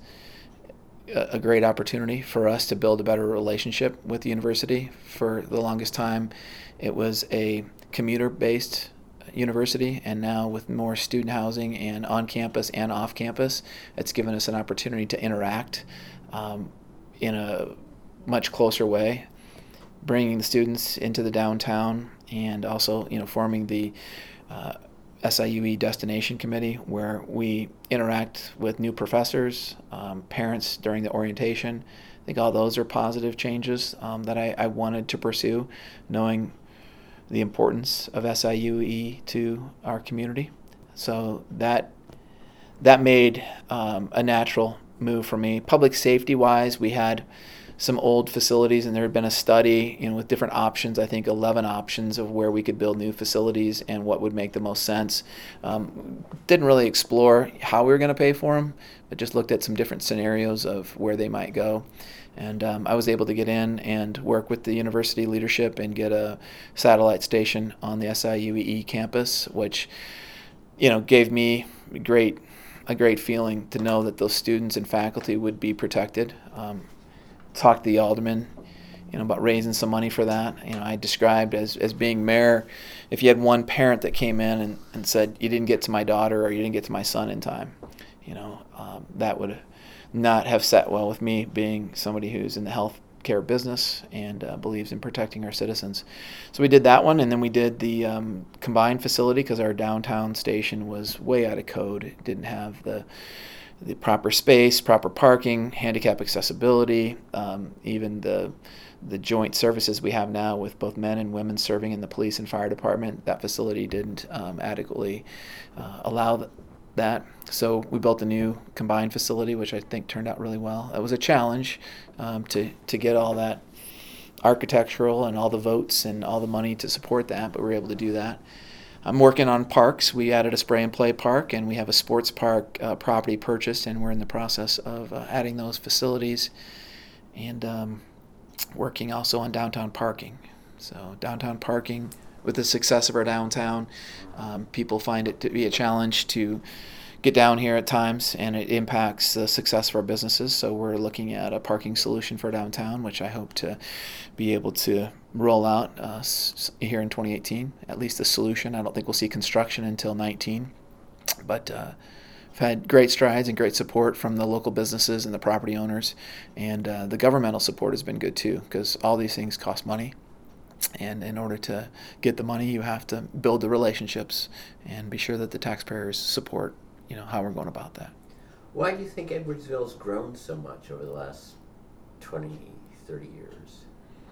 a, a great opportunity for us to build a better relationship with the university. For the longest time, it was a commuter-based university, and now with more student housing and on campus and off campus, it's given us an opportunity to interact um, in a much closer way, bringing the students into the downtown, and also, you know, forming the uh, S I U E Destination Committee, where we interact with new professors, um, parents during the orientation. I think all those are positive changes um, that I, I wanted to pursue, knowing the importance of S I U E to our community. So that that made um, a natural move for me. Public safety wise, we had some old facilities, and there had been a study, you know, with different options, I think eleven options of where we could build new facilities and what would make the most sense. Um, didn't really explore how we were going to pay for them, but just looked at some different scenarios of where they might go. And um, I was able to get in and work with the university leadership and get a satellite station on the S I U E campus, which, you know, gave me great a great feeling to know that those students and faculty would be protected. Um, talked to the alderman, you know, about raising some money for that. You know, I described as, as being mayor, if you had one parent that came in and, and said, you didn't get to my daughter or you didn't get to my son in time, you know, um, that would not have sat well with me, being somebody who's in the healthcare business and uh, believes in protecting our citizens. So we did that one, and then we did the um, combined facility, because our downtown station was way out of code. It didn't have the the proper space, proper parking, handicap accessibility, um, even the the joint services we have now with both men and women serving in the police and fire department. That facility didn't um, adequately uh, allow th- that. So we built a new combined facility, which I think turned out really well. It was a challenge um, to, to get all that architectural and all the votes and all the money to support that, but we were able to do that. I'm working on parks. We added a spray and play park, and we have a sports park uh, property purchased, and we're in the process of uh, adding those facilities, and um, working also on downtown parking. So downtown parking, with the success of our downtown. Um, people find it to be a challenge to get down here at times, and it impacts the success of our businesses. So we're looking at a parking solution for downtown, which I hope to be able to roll out uh, s- here in twenty eighteen, at least a solution. I don't think we'll see construction until nineteen, but uh, I've had great strides and great support from the local businesses and the property owners, and uh, the governmental support has been good too, because all these things cost money. And in order to get the money, you have to build the relationships and be sure that the taxpayers support, you know, how we're going about that. Why do you think Edwardsville's grown so much over the last twenty, thirty years?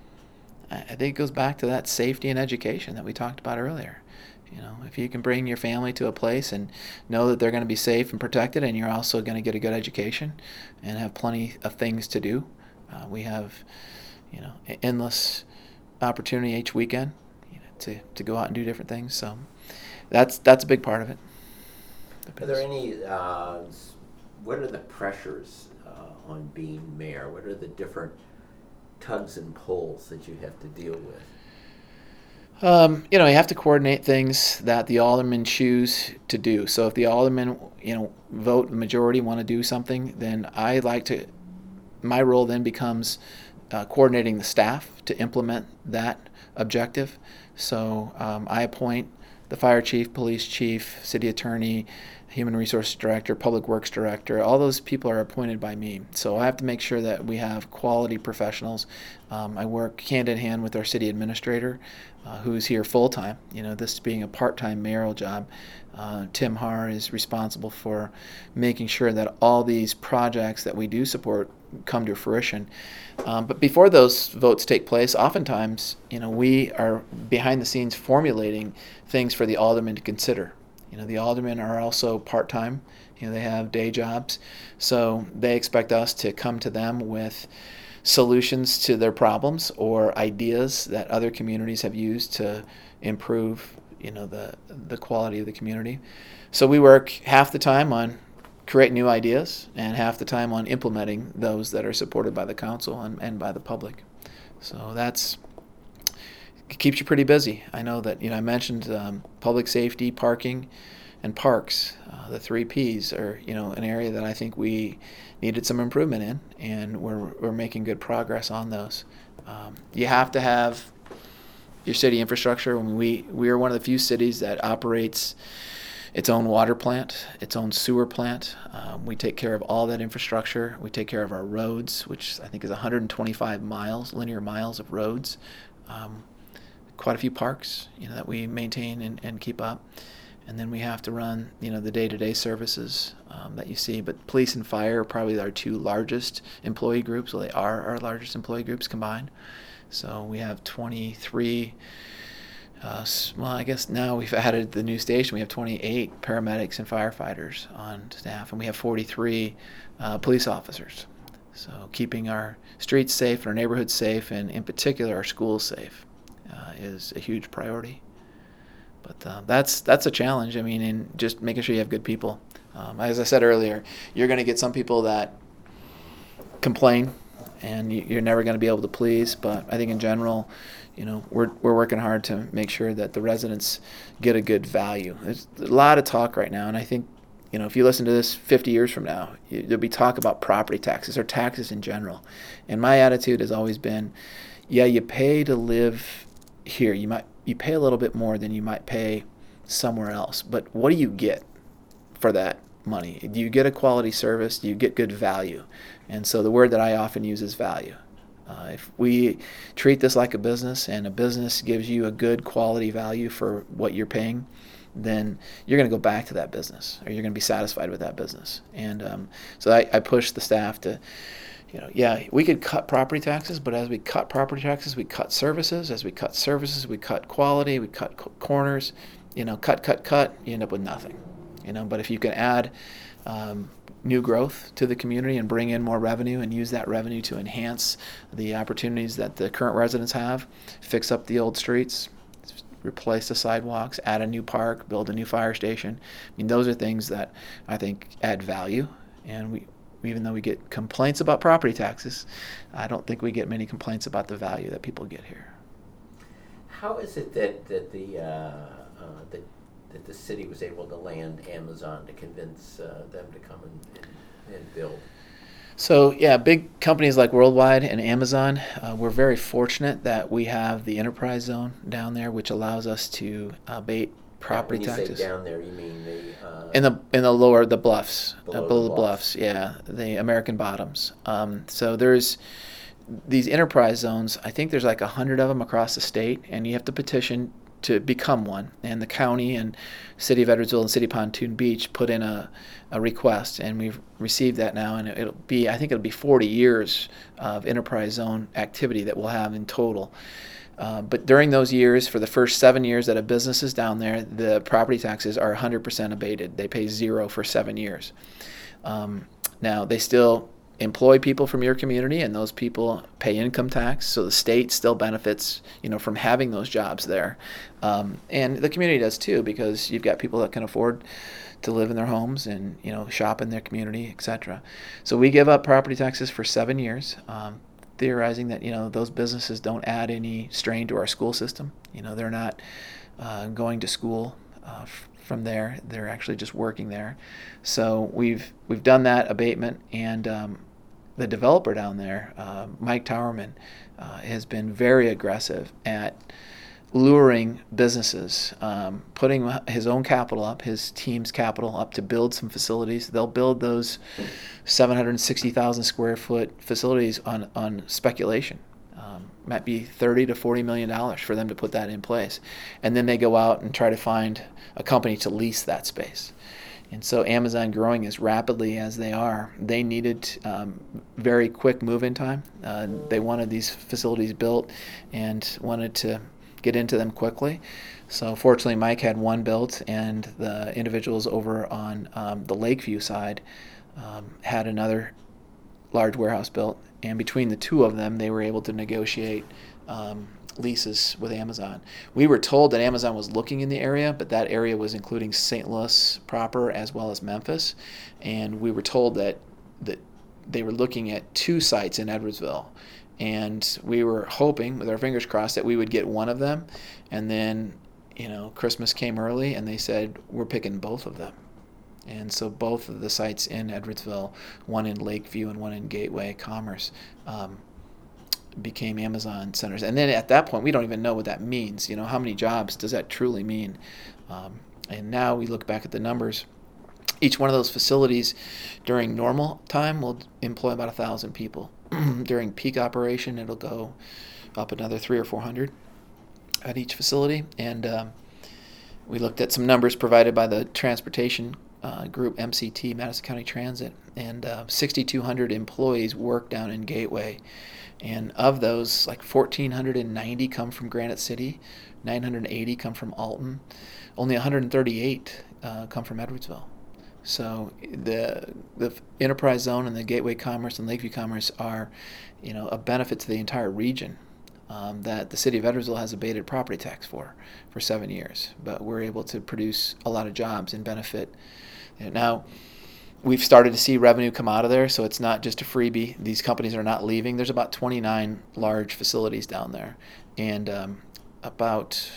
I think it goes back to that safety and education that we talked about earlier. You know, if you can bring your family to a place and know that they're going to be safe and protected, and you're also going to get a good education and have plenty of things to do. Uh, we have, you know, endless opportunity each weekend, you know, to, to go out and do different things. So that's that's a big part of it. Are there any, uh, what are the pressures uh, on being mayor? What are the different tugs and pulls that you have to deal with? Um, you know, you have to coordinate things that the aldermen choose to do. So if the aldermen, you know, vote the majority, want to do something, then I like to, my role then becomes uh, coordinating the staff to implement that objective. So um, I appoint the fire chief, police chief, city attorney, human resource director, public works director. All those people are appointed by me. So I have to make sure that we have quality professionals. Um, I work hand in hand with our city administrator, uh, who's here full time. You know, this being a part-time mayoral job. Uh, Tim Haar is responsible for making sure that all these projects that we do support come to fruition. Um, but before those votes take place, oftentimes, you know, we are behind the scenes formulating things for the aldermen to consider. You know, the aldermen are also part-time. You know, they have day jobs, so they expect us to come to them with solutions to their problems or ideas that other communities have used to improve, you know, the the quality of the community. So we work half the time on creating new ideas and half the time on implementing those that are supported by the council and, and by the public. So that's it keeps you pretty busy. I know that, you know, I mentioned um, public safety, parking, and parks. Uh, the three Ps are, you know, an area that I think we needed some improvement in, and we're we're making good progress on those. Um, you have to have your city infrastructure. I mean, we we are one of the few cities that operates its own water plant, its own sewer plant. Um, we take care of all that infrastructure. We take care of our roads, which I think is one hundred twenty-five miles, linear miles of roads. Um, quite a few parks, you know, that we maintain and, and keep up. And then we have to run, you know, the day-to-day services um, that you see. But police and fire are probably our two largest employee groups. Well, they are our largest employee groups combined. So we have twenty-three, uh, well, I guess now we've added the new station. We have twenty-eight paramedics and firefighters on staff, and we have forty-three uh, police officers. So keeping our streets safe, our neighborhoods safe, and in particular our schools safe uh, is a huge priority. But uh, that's that's a challenge. I mean, in just making sure you have good people. Um, as I said earlier, you're going to get some people that complain, and you, you're never going to be able to please. But I think in general, you know, we're we're working hard to make sure that the residents get a good value. There's a lot of talk right now, and I think, you know, if you listen to this fifty years from now, you, there'll be talk about property taxes or taxes in general. And my attitude has always been, yeah, you pay to live here. You might you pay a little bit more than you might pay somewhere else. But what do you get for that money? Do you get a quality service? Do you get good value? And so the word that I often use is value. Uh, if we treat this like a business, and a business gives you a good quality value for what you're paying, then you're going to go back to that business, or you're going to be satisfied with that business. And um, so I, I push the staff to, you know, yeah, we could cut property taxes, but as we cut property taxes, we cut services. As we cut services, we cut quality, we cut co- corners. You know, cut, cut, cut, you end up with nothing. You know, but if you can add um, new growth to the community and bring in more revenue and use that revenue to enhance the opportunities that the current residents have, fix up the old streets, replace the sidewalks, add a new park, build a new fire station. I mean, those are things that I think add value. And we, even though we get complaints about property taxes, I don't think we get many complaints about the value that people get here. how is it that that the uh, uh, that that the city was able to land Amazon to convince uh, them to come and, and, and build? So yeah, big companies like Worldwide and Amazon, uh, we're very fortunate that we have the enterprise zone down there, which allows us to abate property when you taxes. Say down there, you mean the uh, in the in the lower the bluffs, below, uh, below the the bluffs. bluffs, yeah, the American Bottoms. Um, so there's these enterprise zones. I think there's like a hundred of them across the state, and you have to petition to become one. And the county and City of Edwardsville and City of Pontoon Beach put in a, a request, and we've received that now. And it'll be, I think it'll be forty years of enterprise zone activity that we'll have in total. Uh, but during those years, for the first seven years that a business is down there, the property taxes are one hundred percent abated. They pay zero for seven years. Um, now, they still employ people from your community, and those people pay income tax, so the state still benefits, you know, from having those jobs there. Um, and the community does too, because you've got people that can afford to live in their homes and, you know, shop in their community, et cetera. So we give up property taxes for seven years. Um, theorizing that, you know, those businesses don't add any strain to our school system. You know, they're not uh, going to school uh, f- from there. They're actually just working there. So we've we've done that abatement, and um, the developer down there, uh, Mike Towerman, uh, has been very aggressive at luring businesses, um, putting his own capital up, his team's capital up to build some facilities. They'll build those seven hundred sixty thousand square foot facilities on, on speculation. Um, might be thirty to forty million dollars for them to put that in place. And then they go out and try to find a company to lease that space. And so Amazon, growing as rapidly as they are, they needed um, very quick move-in time. Uh, they wanted these facilities built and wanted to get into them quickly. So fortunately, Mike had one built, and the individuals over on um, the Lakeview side um, had another large warehouse built. And between the two of them, they were able to negotiate um, leases with Amazon. We were told that Amazon was looking in the area, but that area was including Saint Louis proper as well as Memphis. And we were told that that they were looking at two sites in Edwardsville. And we were hoping, with our fingers crossed, that we would get one of them. And then, you know, Christmas came early, and they said, we're picking both of them. And so both of the sites in Edwardsville, one in Lakeview and one in Gateway Commerce, um, became Amazon centers. And then at that point, we don't even know what that means. You know, how many jobs does that truly mean? Um, and now we look back at the numbers. Each one of those facilities during normal time will employ about a thousand people. During peak operation, it'll go up another three or four hundred at each facility. And um, we looked at some numbers provided by the transportation uh, group, M C T, Madison County Transit, and uh, six thousand two hundred employees work down in Gateway. And of those, like one thousand four hundred ninety come from Granite City, nine hundred eighty come from Alton, only one hundred thirty-eight uh, come from Edwardsville. So the the enterprise zone and the Gateway Commerce and Lakeview Commerce are, you know, a benefit to the entire region um, that the city of Edwardsville has abated property tax for for seven years. But we're able to produce a lot of jobs and benefit. And now we've started to see revenue come out of there, so it's not just a freebie. These companies are not leaving. There's about twenty-nine large facilities down there, and um, about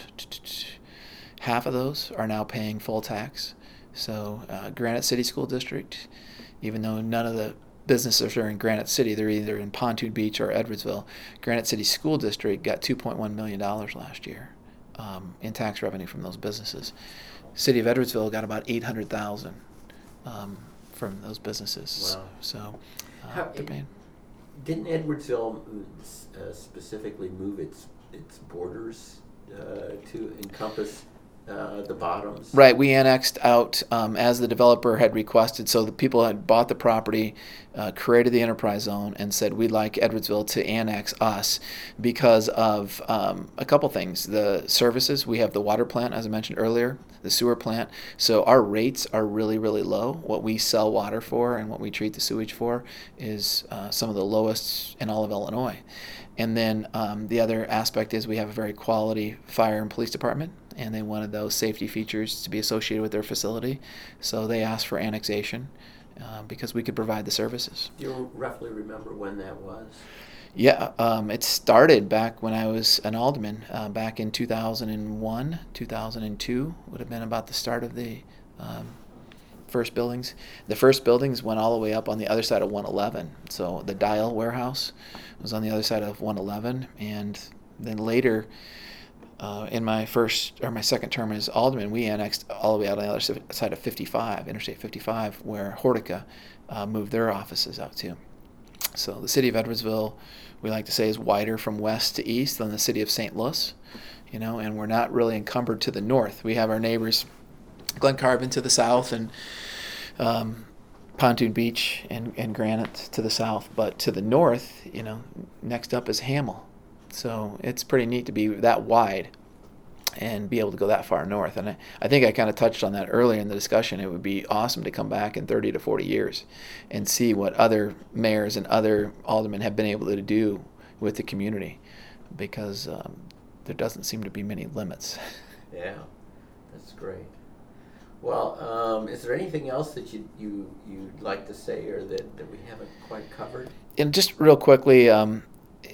half of those are now paying full tax. So uh, Granite City School District, even though none of the businesses are in Granite City, they're either in Pontoon Beach or Edwardsville. Granite City School District got two point one million dollars last year um, in tax revenue from those businesses. City of Edwardsville got about eight hundred thousand dollars um, from those businesses. Wow. So uh, How, they're paying. Didn't Edwardsville uh, specifically move its its borders uh, to encompass Uh, the bottoms? Right, we annexed out um, as the developer had requested. So the people had bought the property, uh, created the enterprise zone, and said we'd like Edwardsville to annex us because of um, a couple things. The services, we have the water plant, as I mentioned earlier, the sewer plant. So our rates are really, really low. What we sell water for and what we treat the sewage for is uh, some of the lowest in all of Illinois. And then um, the other aspect is we have a very quality fire and police department, and they wanted those safety features to be associated with their facility. So they asked for annexation uh, because we could provide the services. Do you roughly remember when that was? Yeah, um, it started back when I was an alderman, uh, back in two thousand one, two thousand two would have been about the start of the um, first buildings. The first buildings went all the way up on the other side of one eleven. So the Dial warehouse was on the other side of one eleven, and then later, uh, in my first or my second term as alderman, we annexed all the way out on the other side of fifty-five, Interstate fifty-five, where Hortica uh, moved their offices out to. So the city of Edwardsville, we like to say, is wider from west to east than the city of Saint Louis, you know, and we're not really encumbered to the north. We have our neighbors, Glen Carbon to the south, and um, Pontoon Beach and, and Granite to the south. But to the north, you know, next up is Hamel. So it's pretty neat to be that wide and be able to go that far north. And I, I think I kind of touched on that earlier in the discussion. It would be awesome to come back in thirty to forty years and see what other mayors and other aldermen have been able to do with the community, because um, there doesn't seem to be many limits. Yeah, that's great. Well, um, is there anything else that you, you, you'd like to say or that, that we haven't quite covered? And just real quickly, um,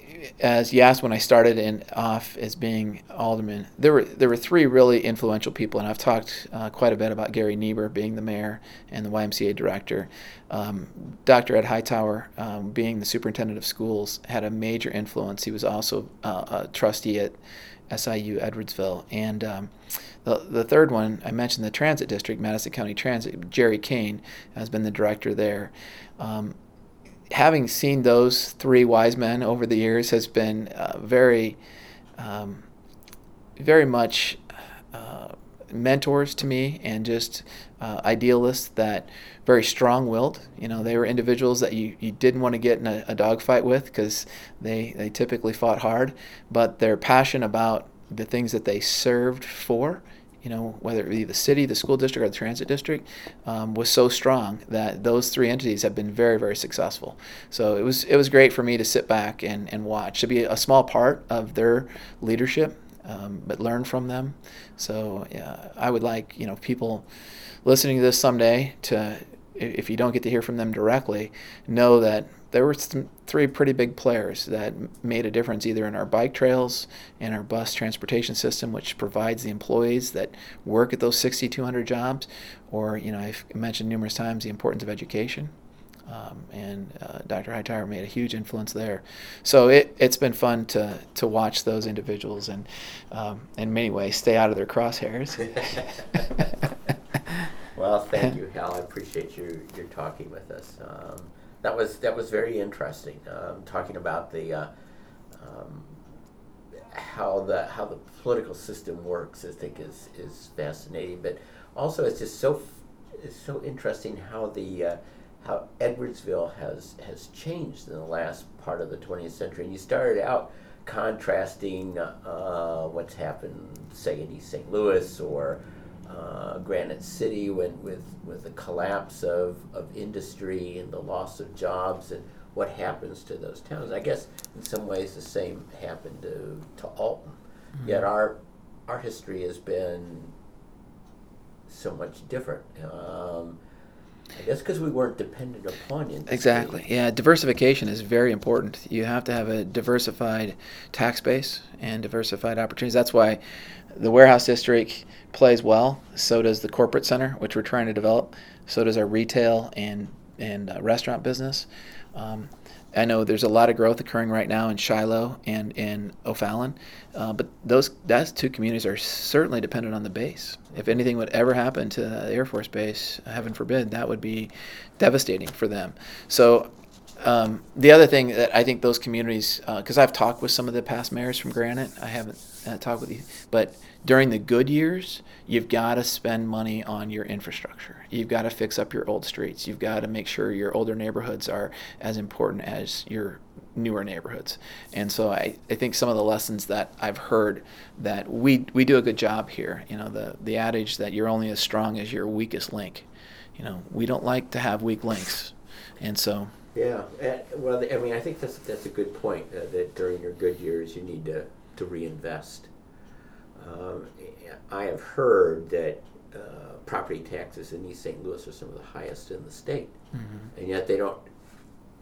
as you asked when I started in off as being alderman, there were there were three really influential people, and I've talked uh, quite a bit about Gary Niebuhr being the mayor and the Y M C A director. Um, Doctor Ed Hightower, um, being the superintendent of schools, had a major influence. He was also uh, a trustee at S I U Edwardsville, and um, the the third one I mentioned, the transit district, Madison County Transit. Jerry Kane has been the director there. Um, Having seen those three wise men over the years has been uh, very, um, very much uh, mentors to me, and just uh, idealists that very strong-willed. You know, they were individuals that you, you didn't want to get in a, a dogfight with, because they, they typically fought hard, but their passion about the things that they served for, you know, whether it be the city, the school district, or the transit district, um, was so strong that those three entities have been very, very successful. So it was it was great for me to sit back and, and watch, to be a small part of their leadership, um, but learn from them. So yeah, I would like, you know, people listening to this someday to, if you don't get to hear from them directly, know that there were some, three pretty big players that made a difference, either in our bike trails and our bus transportation system, which provides the employees that work at those sixty-two hundred jobs, or, you know, I've mentioned numerous times the importance of education. Um, and uh, Doctor Hightower made a huge influence there. So it, it's been fun to, to watch those individuals and, um, in many ways, stay out of their crosshairs. Well, thank you, Hal. I appreciate you your talking with us. Um, that was that was very interesting. Um, talking about the uh, um, how the how the political system works, I think is is fascinating. But also, it's just so it's so interesting how the uh, how Edwardsville has has changed in the last part of the twentieth century. And you started out contrasting uh, what's happened, say, in East Saint Louis or Uh, Granite City, when with with the collapse of, of industry and the loss of jobs, and what happens to those towns. I guess in some ways the same happened to, to Alton. Mm-hmm. Yet our our history has been so much different. Um, I guess because we weren't dependent upon industry. Exactly. Yeah, diversification is very important. You have to have a diversified tax base and diversified opportunities. That's why the warehouse district plays well. So does the corporate center, which we're trying to develop. So does our retail and and uh, restaurant business. Um, I know there's a lot of growth occurring right now in Shiloh and in O'Fallon, uh, but those those two communities are certainly dependent on the base. If anything would ever happen to the Air Force Base, heaven forbid, that would be devastating for them. So um, the other thing that I think those communities, because uh, I've talked with some of the past mayors from Granite, I haven't uh, talked with you, but during the good years, you've got to spend money on your infrastructure. You've got to fix up your old streets. You've got to make sure your older neighborhoods are as important as your newer neighborhoods. And so I, I think some of the lessons that I've heard, that we we do a good job here. You know, the, the adage that you're only as strong as your weakest link. You know, we don't like to have weak links. And so... Yeah, uh, well, I mean, I think that's that's a good point, uh, that during your good years you need to, to reinvest. Um, I have heard that uh, property taxes in East Saint Louis are some of the highest in the state, mm-hmm. and yet they don't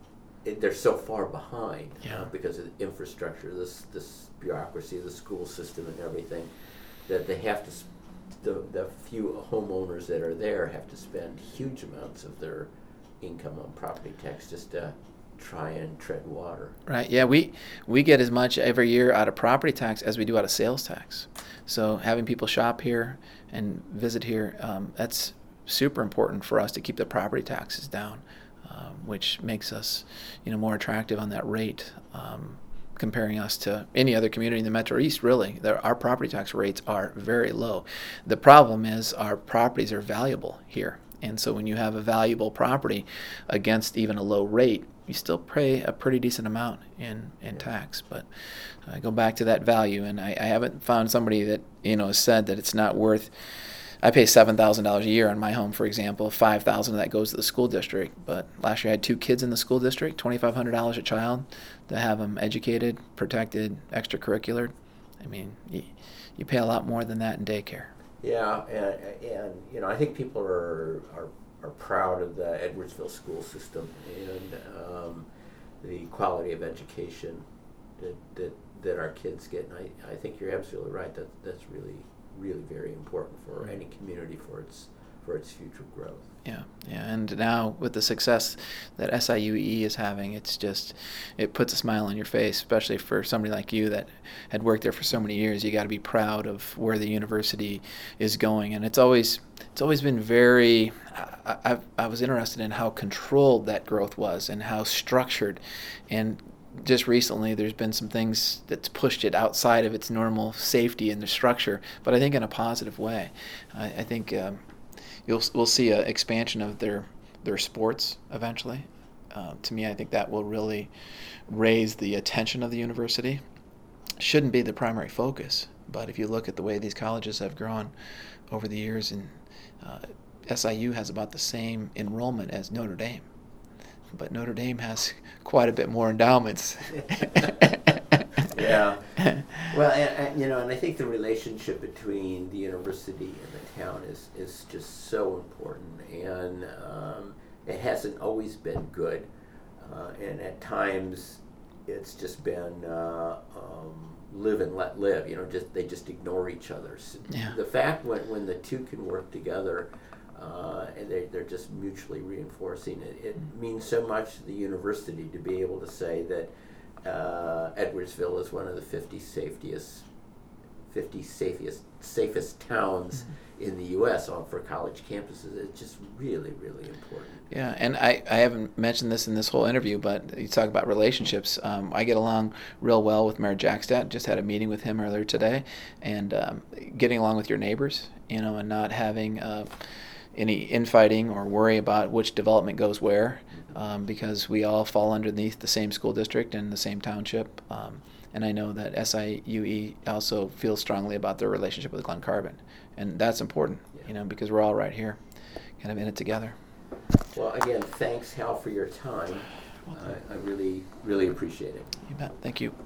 it, they're so far behind Yeah. uh, because of the infrastructure, this this bureaucracy, the school system, and everything, that they have to. Sp- the the few homeowners that are there have to spend huge amounts of their income on property tax just to try and tread water. Right. Yeah, we we get as much every year out of property tax as we do out of sales tax. So having people shop here and visit here, um, that's super important for us to keep the property taxes down, um, which makes us, you know, more attractive on that rate. Um, comparing us to any other community in the Metro East, really. There, our property tax rates are very low. The problem is our properties are valuable here. And so when you have a valuable property against even a low rate, you still pay a pretty decent amount in, in tax. But I go back to that value, and I, I haven't found somebody that, you know, has said that it's not worth. I pay seven thousand dollars a year on my home, for example. five thousand dollars of that goes to the school district. But last year I had two kids in the school district, twenty-five hundred dollars a child to have them educated, protected, extracurricular. I mean, you, you pay a lot more than that in daycare. Yeah, and, and you know, I think people are are, are proud of the Edwardsville school system and um, the quality of education that, that that our kids get. And I, I think you're absolutely right. That that's really really very important for any community for its for its future growth. Yeah, yeah, and now with the success that S I U E is having, it's just, it puts a smile on your face, especially for somebody like you that had worked there for so many years. You got to be proud of where the university is going, and it's always it's always been very. I, I, I was interested in how controlled that growth was and how structured, and just recently there's been some things that's pushed it outside of its normal safety and the structure, but I think in a positive way. I, I think. Um, You'll we'll see an expansion of their their sports eventually. Uh, to me, I think that will really raise the attention of the university. Shouldn't be the primary focus, but if you look at the way these colleges have grown over the years, and uh, S I U has about the same enrollment as Notre Dame, but Notre Dame has quite a bit more endowments. Yeah. Well, and, and, you know, and I think the relationship between the university and the town is, is just so important, and um, it hasn't always been good, uh, and at times it's just been uh, um, live and let live. You know, just they just ignore each other. So Yeah. the fact when when the two can work together. Uh, and they, they're just mutually reinforcing it. It means so much to the university to be able to say that uh, Edwardsville is one of the fifty safest, fifty safest, safest towns mm-hmm. in the U S on for college campuses. It's just really, really important. Yeah, and I, I haven't mentioned this in this whole interview, but you talk about relationships. Um, I get along real well with Mayor Jackstadt. Just had a meeting with him earlier today, and um, getting along with your neighbors, you know, and not having uh, any infighting or worry about which development goes where, um, because we all fall underneath the same school district and the same township. Um, and I know that S I U E also feels strongly about their relationship with Glen Carbon, and that's important, yeah. you know, because we're all right here, kind of in it together. Well, again, thanks, Hal, for your time. I, I really, really appreciate it. You bet. Thank you.